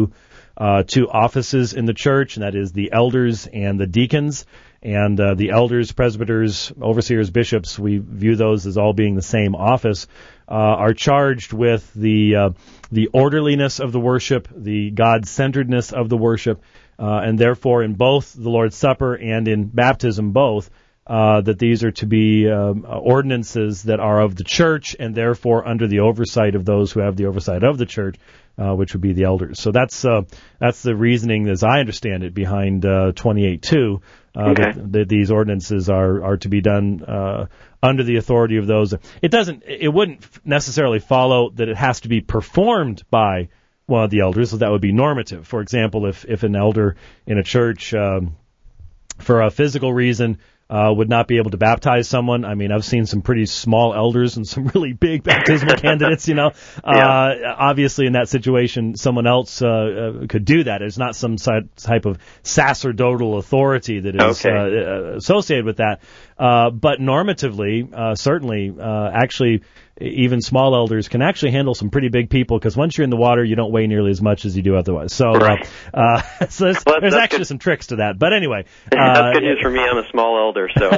two offices in the church, and that is the elders and the deacons. And the elders, presbyters, overseers, bishops, we view those as all being the same office, are charged with the orderliness of the worship, the God-centeredness of the worship, and therefore in both the Lord's Supper and in baptism both, that these are to be ordinances that are of the church and therefore under the oversight of those who have the oversight of the church, which would be the elders. So that's the reasoning, as I understand it, behind 28:2. Okay. That these ordinances are to be done under the authority of those. It wouldn't necessarily follow that it has to be performed by one of the elders, so that would be normative. For example, if an elder in a church, for a physical reason, would not be able to baptize someone. I mean, I've seen some pretty small elders and some really big baptismal candidates, Obviously, in that situation, someone else could do that. It's not some type of sacerdotal authority that is associated with that. But normatively, certainly, actually, even small elders can actually handle some pretty big people, because once you're in the water, you don't weigh nearly as much as you do otherwise. So, so there's actually some tricks to that. But anyway, that's good news for me. I'm a small elder, so.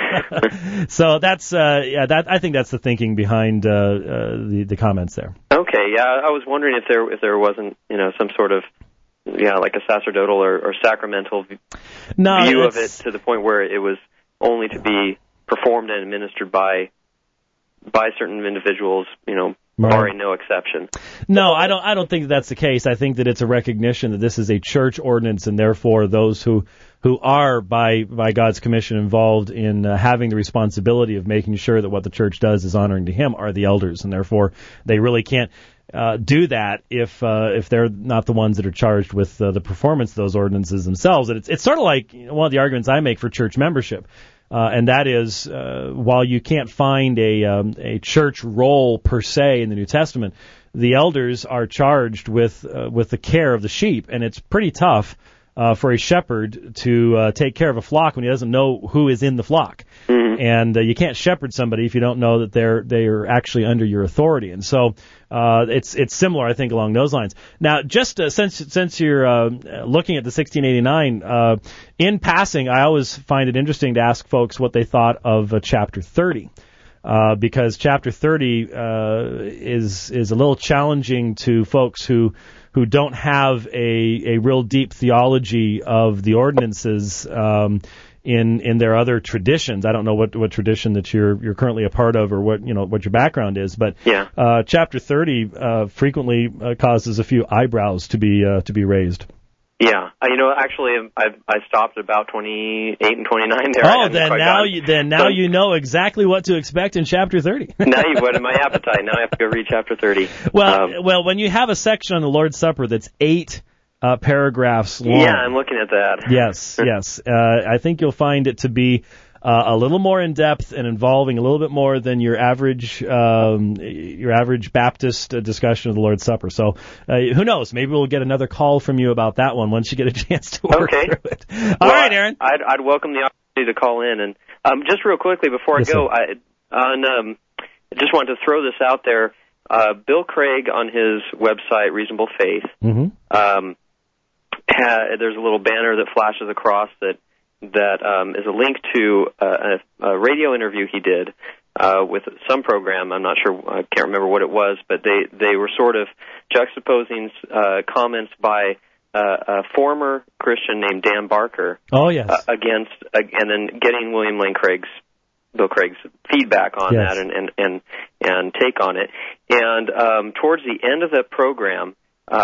So that's I think that's the thinking behind the comments there. Okay, yeah, I was wondering if there wasn't some sort of like a sacerdotal or sacramental view of it, to the point where it was only to be performed and administered by certain individuals, barring no exception. No, I don't think that's the case. I think that it's a recognition that this is a church ordinance, and therefore those who are by God's commission involved in having the responsibility of making sure that what the church does is honoring to Him are the elders, and therefore they really can't do that if they're not the ones that are charged with the performance of those ordinances themselves. And it's sort of like one of the arguments I make for church membership. And that is, while you can't find a church role per se in the New Testament, the elders are charged with the care of the sheep, and it's pretty tough for a shepherd to take care of a flock when he doesn't know who is in the flock. Mm-hmm. And you can't shepherd somebody if you don't know that they are actually under your authority. And so it's similar, I think, along those lines. Now, just since you're looking at the 1689, in passing, I always find it interesting to ask folks what they thought of chapter 30. Because chapter 30 is a little challenging to folks who don't have a real deep theology of the ordinances in their other traditions. I don't know what tradition that you're currently a part of, or what your background is, but chapter 30 frequently causes a few eyebrows to be raised. Yeah, actually, I stopped at about 28 and 29 there. Oh, then now you know exactly what to expect in chapter 30. Now you've whetted my appetite. Now I have to go read chapter 30. Well, when you have a section on the Lord's Supper that's 8 paragraphs long. Yeah, I'm looking at that. Yes. I think you'll find it to be a little more in depth and involving a little bit more than your average Baptist discussion of the Lord's Supper. So who knows? Maybe we'll get another call from you about that one once you get a chance to work through it. All right, Aaron. I'd welcome the opportunity to call in. And just real quickly before I go, I just wanted to throw this out there. Bill Craig on his website, Reasonable Faith, there's a little banner that flashes across that is a link to a radio interview he did with some program. I'm not sure, I can't remember what it was, but they were sort of juxtaposing comments by a former Christian named Dan Barker. Oh, yes. And then getting Bill Craig's feedback on that and take on it. And towards the end of the program,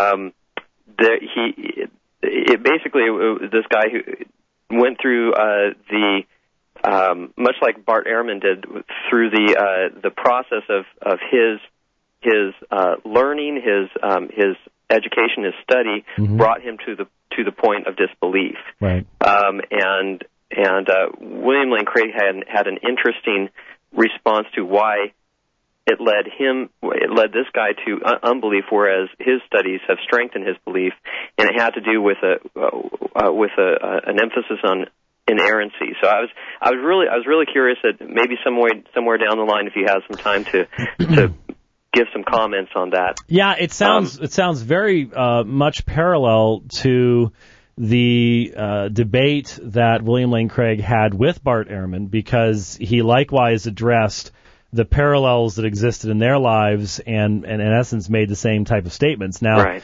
this guy who went through much like Bart Ehrman did, through the process of his learning, his education, his study, brought him to the point of disbelief. Right. And William Lane Craig had an interesting response to why it led this guy to unbelief, whereas his studies have strengthened his belief, and it had to do with an emphasis on inerrancy. So I was really curious that maybe somewhere down the line, if you have some time to give some comments on that. Yeah, it sounds very much parallel to the debate that William Lane Craig had with Bart Ehrman, because he likewise addressed the parallels that existed in their lives and in essence made the same type of statements. Now, right.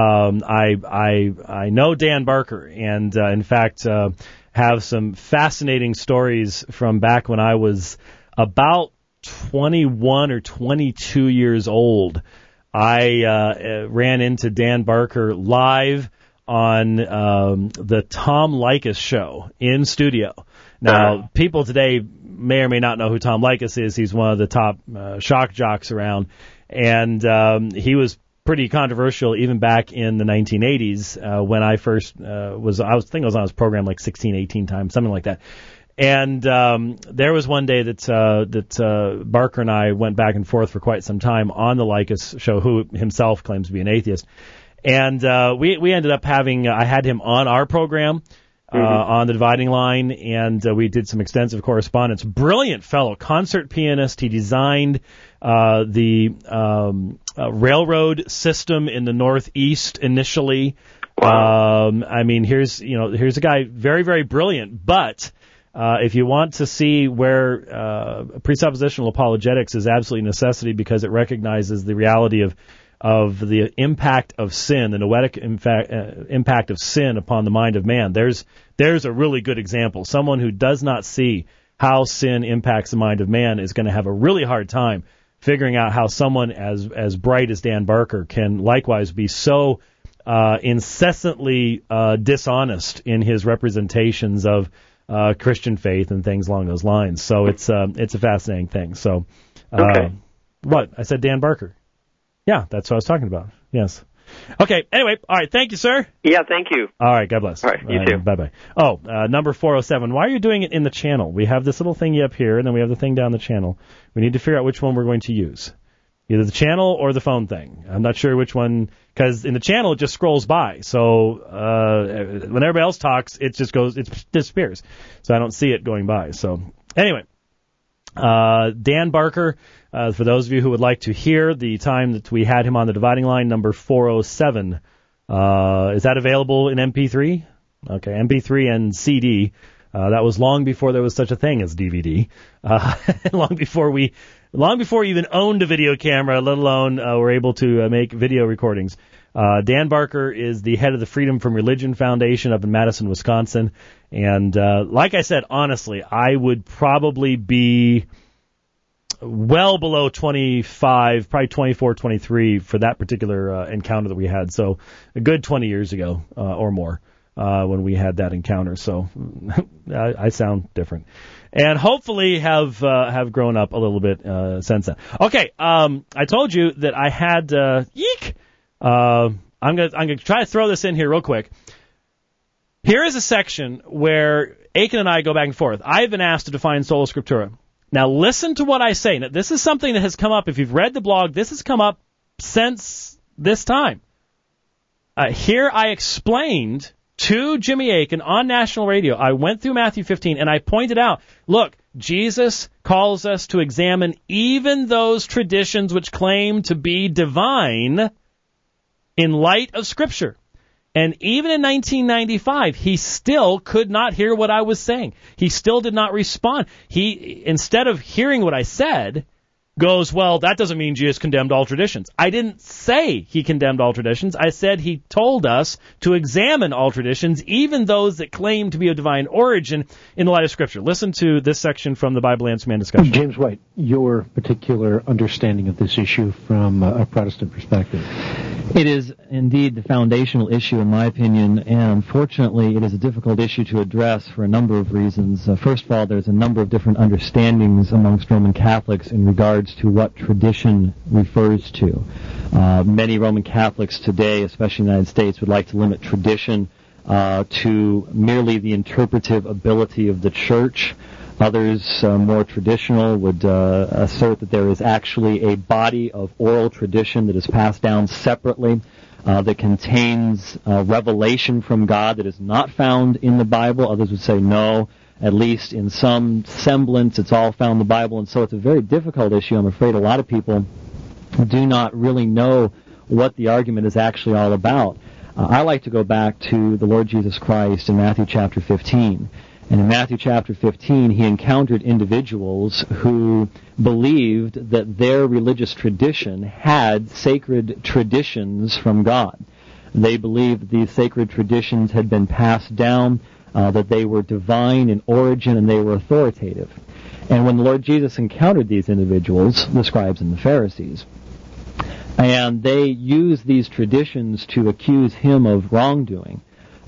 I know Dan Barker, and in fact have some fascinating stories from back when I was about 21 or 22 years old. I ran into Dan Barker live on the Tom Leykis show in studio. Now, people today may or may not know who Tom Leykis is. He's one of the top shock jocks around, and he was pretty controversial even back in the 1980s when I first I think I was on his program like 16, 18 times, something like that. And there was one day that Barker and I went back and forth for quite some time on the Leykis show, who himself claims to be an atheist. And we ended up having I had him on our program on the Dividing Line, and we did some extensive correspondence. Brilliant fellow, concert pianist. He designed the railroad system in the Northeast initially. Wow. I mean, here's a guy very, very brilliant, but if you want to see where presuppositional apologetics is absolutely a necessity, because it recognizes the reality of the impact of sin, the noetic impact of sin upon the mind of man, there's a really good example. Someone who does not see how sin impacts the mind of man is going to have a really hard time figuring out how someone as bright as Dan Barker can likewise be so incessantly dishonest in his representations of Christian faith and things along those lines. So it's a fascinating thing. So, okay. What? I said Dan Barker. Yeah, that's what I was talking about. Yes. Okay, anyway, all right, thank you, sir. Yeah, thank you. All right, God bless. All right, you too. Bye-bye. Oh, number 407. Why are you doing it in the channel? We have this little thingy up here, and then we have the thing down the channel. We need to figure out which one we're going to use. Either the channel or the phone thing. I'm not sure which one, because in the channel it just scrolls by. So when everybody else talks, it just goes, it disappears. So I don't see it going by. So anyway, Dan Barker, for those of you who would like to hear the time that we had him on the Dividing Line, number 407. Is that available in MP3? Okay, MP3 and CD. That was long before there was such a thing as DVD. Long before we even owned a video camera, let alone were able to make video recordings. Dan Barker is the head of the Freedom from Religion Foundation up in Madison, Wisconsin. And like I said, honestly, I would probably be well below 25, probably 24, 23 for that particular encounter that we had. So a good 20 years ago or more when we had that encounter. So I sound different. And hopefully have grown up a little bit since then. Okay, I told you that I had I'm gonna try to throw this in here real quick. Here is a section where Aiken and I go back and forth. I've been asked to define sola scriptura. Now listen to what I say. Now, this is something that has come up. If you've read the blog, this has come up since this time. Here I explained to Jimmy Aiken on national radio. I went through Matthew 15 and I pointed out, look, Jesus calls us to examine even those traditions which claim to be divine in light of Scripture. And even in 1995, he still could not hear what I was saying. He still did not respond. He, instead of hearing what I said, goes, well, that doesn't mean Jesus condemned all traditions. I didn't say he condemned all traditions. I said he told us to examine all traditions, even those that claim to be of divine origin, in the light of Scripture. Listen to this section from the Bible Answer Man discussion. James White, your particular understanding of this issue from a Protestant perspective. It is indeed the foundational issue, in my opinion, and unfortunately it is a difficult issue to address for a number of reasons. First of all, there's a number of different understandings amongst Roman Catholics in regards to what tradition refers to. Many Roman Catholics today, especially in the United States, would like to limit tradition to merely the interpretive ability of the Church. Others, more traditional, would assert that there is actually a body of oral tradition that is passed down separately that contains revelation from God that is not found in the Bible. Others would say no, at least in some semblance it's all found in the Bible. And so it's a very difficult issue. I'm afraid a lot of people do not really know what the argument is actually all about. I like to go back to the Lord Jesus Christ in Matthew chapter 15. And in Matthew chapter 15, he encountered individuals who believed that their religious tradition had sacred traditions from God. They believed that these sacred traditions had been passed down, that they were divine in origin, and they were authoritative. And when the Lord Jesus encountered these individuals, the scribes and the Pharisees, and they used these traditions to accuse him of wrongdoing,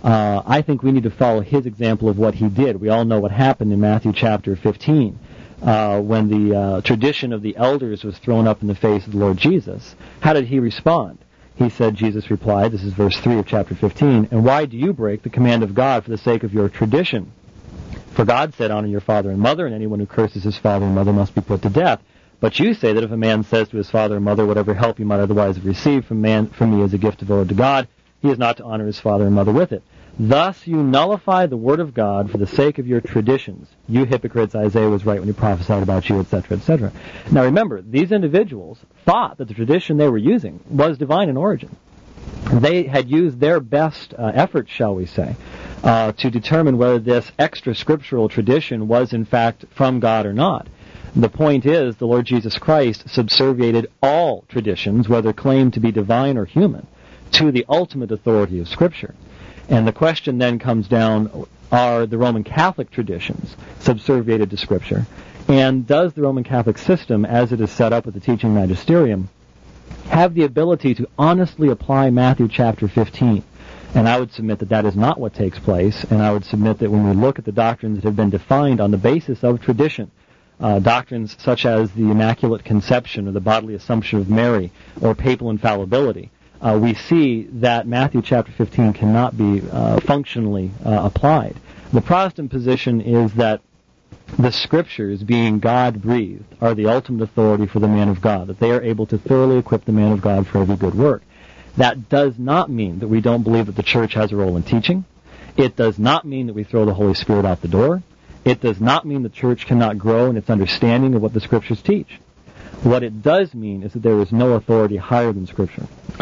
I think we need to follow his example of what he did. We all know what happened in Matthew chapter 15 when the tradition of the elders was thrown up in the face of the Lord Jesus. How did he respond? He said, Jesus replied, this is verse 3 of chapter 15, "And why do you break the command of God for the sake of your tradition? For God said, honor your father and mother, and anyone who curses his father and mother must be put to death. But you say that if a man says to his father and mother, whatever help you might otherwise have received from me as a gift devoted to God, he is not to honor his father and mother with it. Thus you nullify the word of God for the sake of your traditions. You hypocrites, Isaiah was right when he prophesied about you, etc., etc." Now remember, these individuals thought that the tradition they were using was divine in origin. They had used their best efforts, shall we say, to determine whether this extra scriptural tradition was in fact from God or not. The point is, the Lord Jesus Christ subserviated all traditions, whether claimed to be divine or human, to the ultimate authority of Scripture. And the question then comes down, are the Roman Catholic traditions subserviated to Scripture? And does the Roman Catholic system, as it is set up with the teaching magisterium, have the ability to honestly apply Matthew chapter 15? And I would submit that that is not what takes place, and I would submit that when we look at the doctrines that have been defined on the basis of tradition, doctrines such as the Immaculate Conception or the bodily assumption of Mary or papal infallibility, we see that Matthew chapter 15 cannot be functionally applied. The Protestant position is that the Scriptures, being God-breathed, are the ultimate authority for the man of God, that they are able to thoroughly equip the man of God for every good work. That does not mean that we don't believe that the Church has a role in teaching. It does not mean that we throw the Holy Spirit out the door. It does not mean the Church cannot grow in its understanding of what the Scriptures teach. What it does mean is that there is no authority higher than Scripture.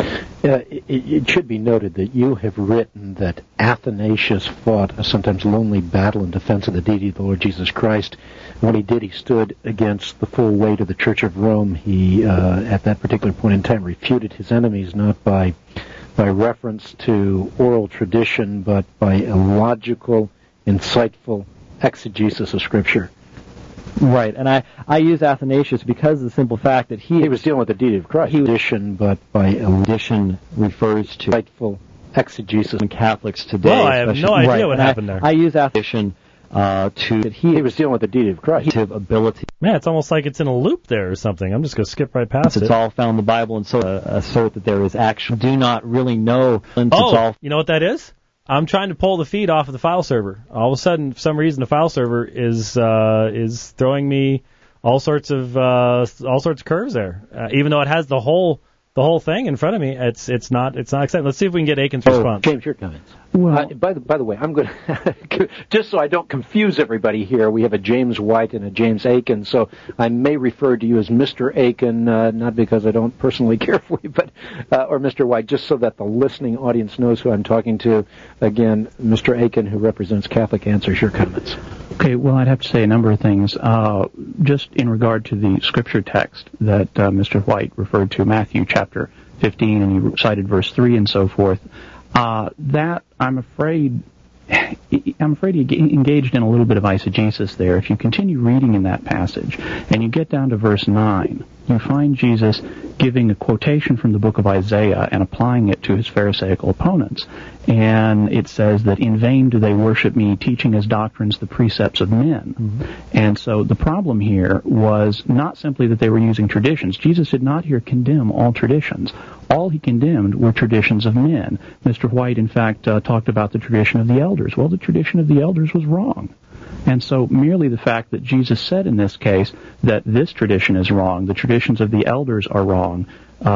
It should be noted that you have written that Athanasius fought a sometimes lonely battle in defense of the deity of the Lord Jesus Christ. When he did, he stood against the full weight of the Church of Rome. He, at that particular point in time, refuted his enemies not by reference to oral tradition, but by illogical, insightful exegesis of Scripture. Right, and I use Athanasius because of the simple fact that he was dealing with the deity of Christ. But by addition refers to insightful exegesis in Catholics today. Well, I have no idea what happened there. I use Athanasius to that he was dealing with the deity of Christ. Ability. Man, it's almost like it's in a loop there or something. I'm just going to skip right past it. It's all found in the Bible, and so assert that there is actually do not really know. You know what that is? I'm trying to pull the feed off of the file server. All of a sudden, for some reason, the file server is throwing me all sorts of curves there. Even though it has the whole thing in front of me, it's not exciting. Let's see if we can get Aiken's response. James, your comments. Well, by the way, I'm going to just so I don't confuse everybody here. We have a James White and a James Aiken, so I may refer to you as Mr. Aiken, not because I don't personally care for you, but or Mr. White, just so that the listening audience knows who I'm talking to. Again, Mr. Aiken, who represents Catholic Answers. Your comments. Okay, well, I'd have to say a number of things. Just in regard to the scripture text that Mr. White referred to, Matthew chapter 15, and you cited verse 3 and so forth. That, I'm afraid he engaged in a little bit of eisegesis there. If you continue reading in that passage, and you get down to verse 9, you find Jesus giving a quotation from the book of Isaiah and applying it to his Pharisaical opponents. And it says that in vain do they worship me, teaching as doctrines the precepts of men. Mm-hmm. And so the problem here was not simply that they were using traditions. Jesus did not here condemn all traditions. All he condemned were traditions of men. Mr. White, in fact, talked about the tradition of the elders. Well, the tradition of the elders was wrong. And so merely the fact that Jesus said in this case that this tradition is wrong, the traditions of the elders are wrong,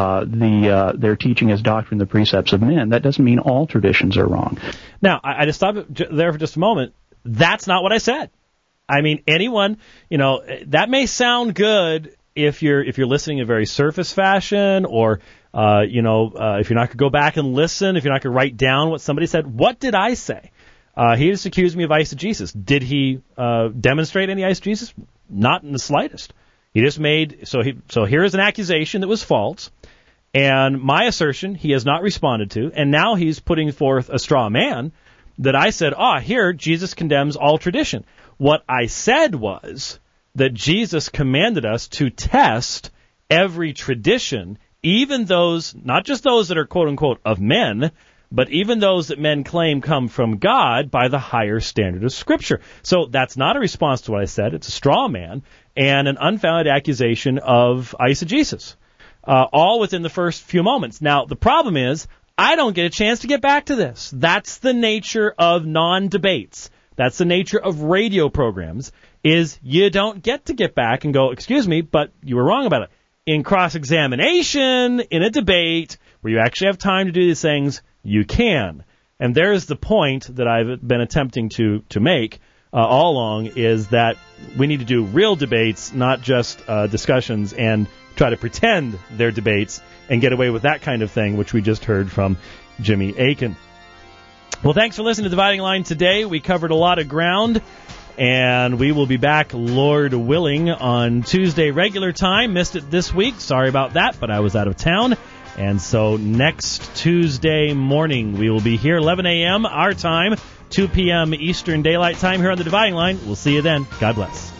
their teaching as doctrine the precepts of men, that doesn't mean all traditions are wrong. Now, I just stopped there for just a moment. That's not what I said. I mean, anyone, that may sound good if you're listening in a very surface fashion, or if you're not going to go back and listen, if you're not going to write down what somebody said, what did I say? He just accused me of eisegesis. Did he demonstrate any eisegesis? Not in the slightest. He just made so here is an accusation that was false, and my assertion he has not responded to, and now he's putting forth a straw man that I said, here Jesus condemns all tradition. What I said was that Jesus commanded us to test every tradition, even those, not just those that are quote unquote of men, but even those that men claim come from God by the higher standard of Scripture. So that's not a response to what I said. It's a straw man and an unfounded accusation of eisegesis, all within the first few moments. Now, the problem is I don't get a chance to get back to this. That's the nature of non-debates. That's the nature of radio programs, is you don't get to get back and go, excuse me, but you were wrong about it. In cross-examination, in a debate, where you actually have time to do these things, you can. And there's the point that I've been attempting to make all along, is that we need to do real debates, not just discussions, and try to pretend they're debates and get away with that kind of thing, which we just heard from Jimmy Akin. Well, thanks for listening to Dividing Line today. We covered a lot of ground, and we will be back, Lord willing, on Tuesday regular time. Missed it this week. Sorry about that, but I was out of town. And so next Tuesday morning, we will be here 11 a.m. our time, 2 p.m. Eastern Daylight Time here on the Dividing Line. We'll see you then. God bless.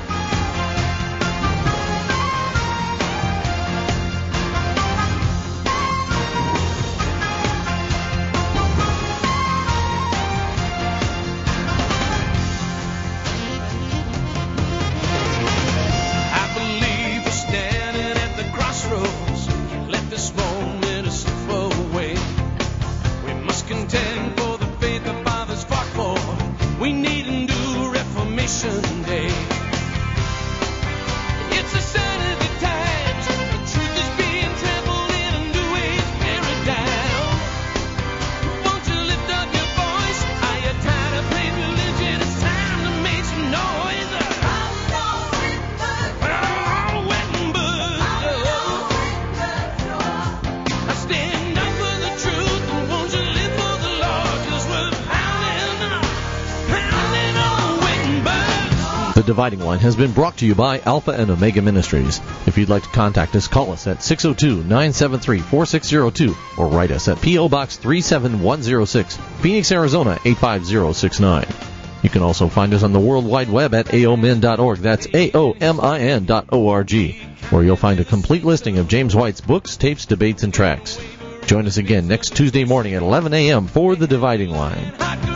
The Dividing Line has been brought to you by Alpha and Omega Ministries. If you'd like to contact us, call us at 602-973-4602 or write us at P.O. Box 37106, Phoenix, Arizona 85069. You can also find us on the World Wide Web at aomin.org. That's aomin.org, where you'll find a complete listing of James White's books, tapes, debates, and tracks. Join us again next Tuesday morning at 11 a.m. for The Dividing Line.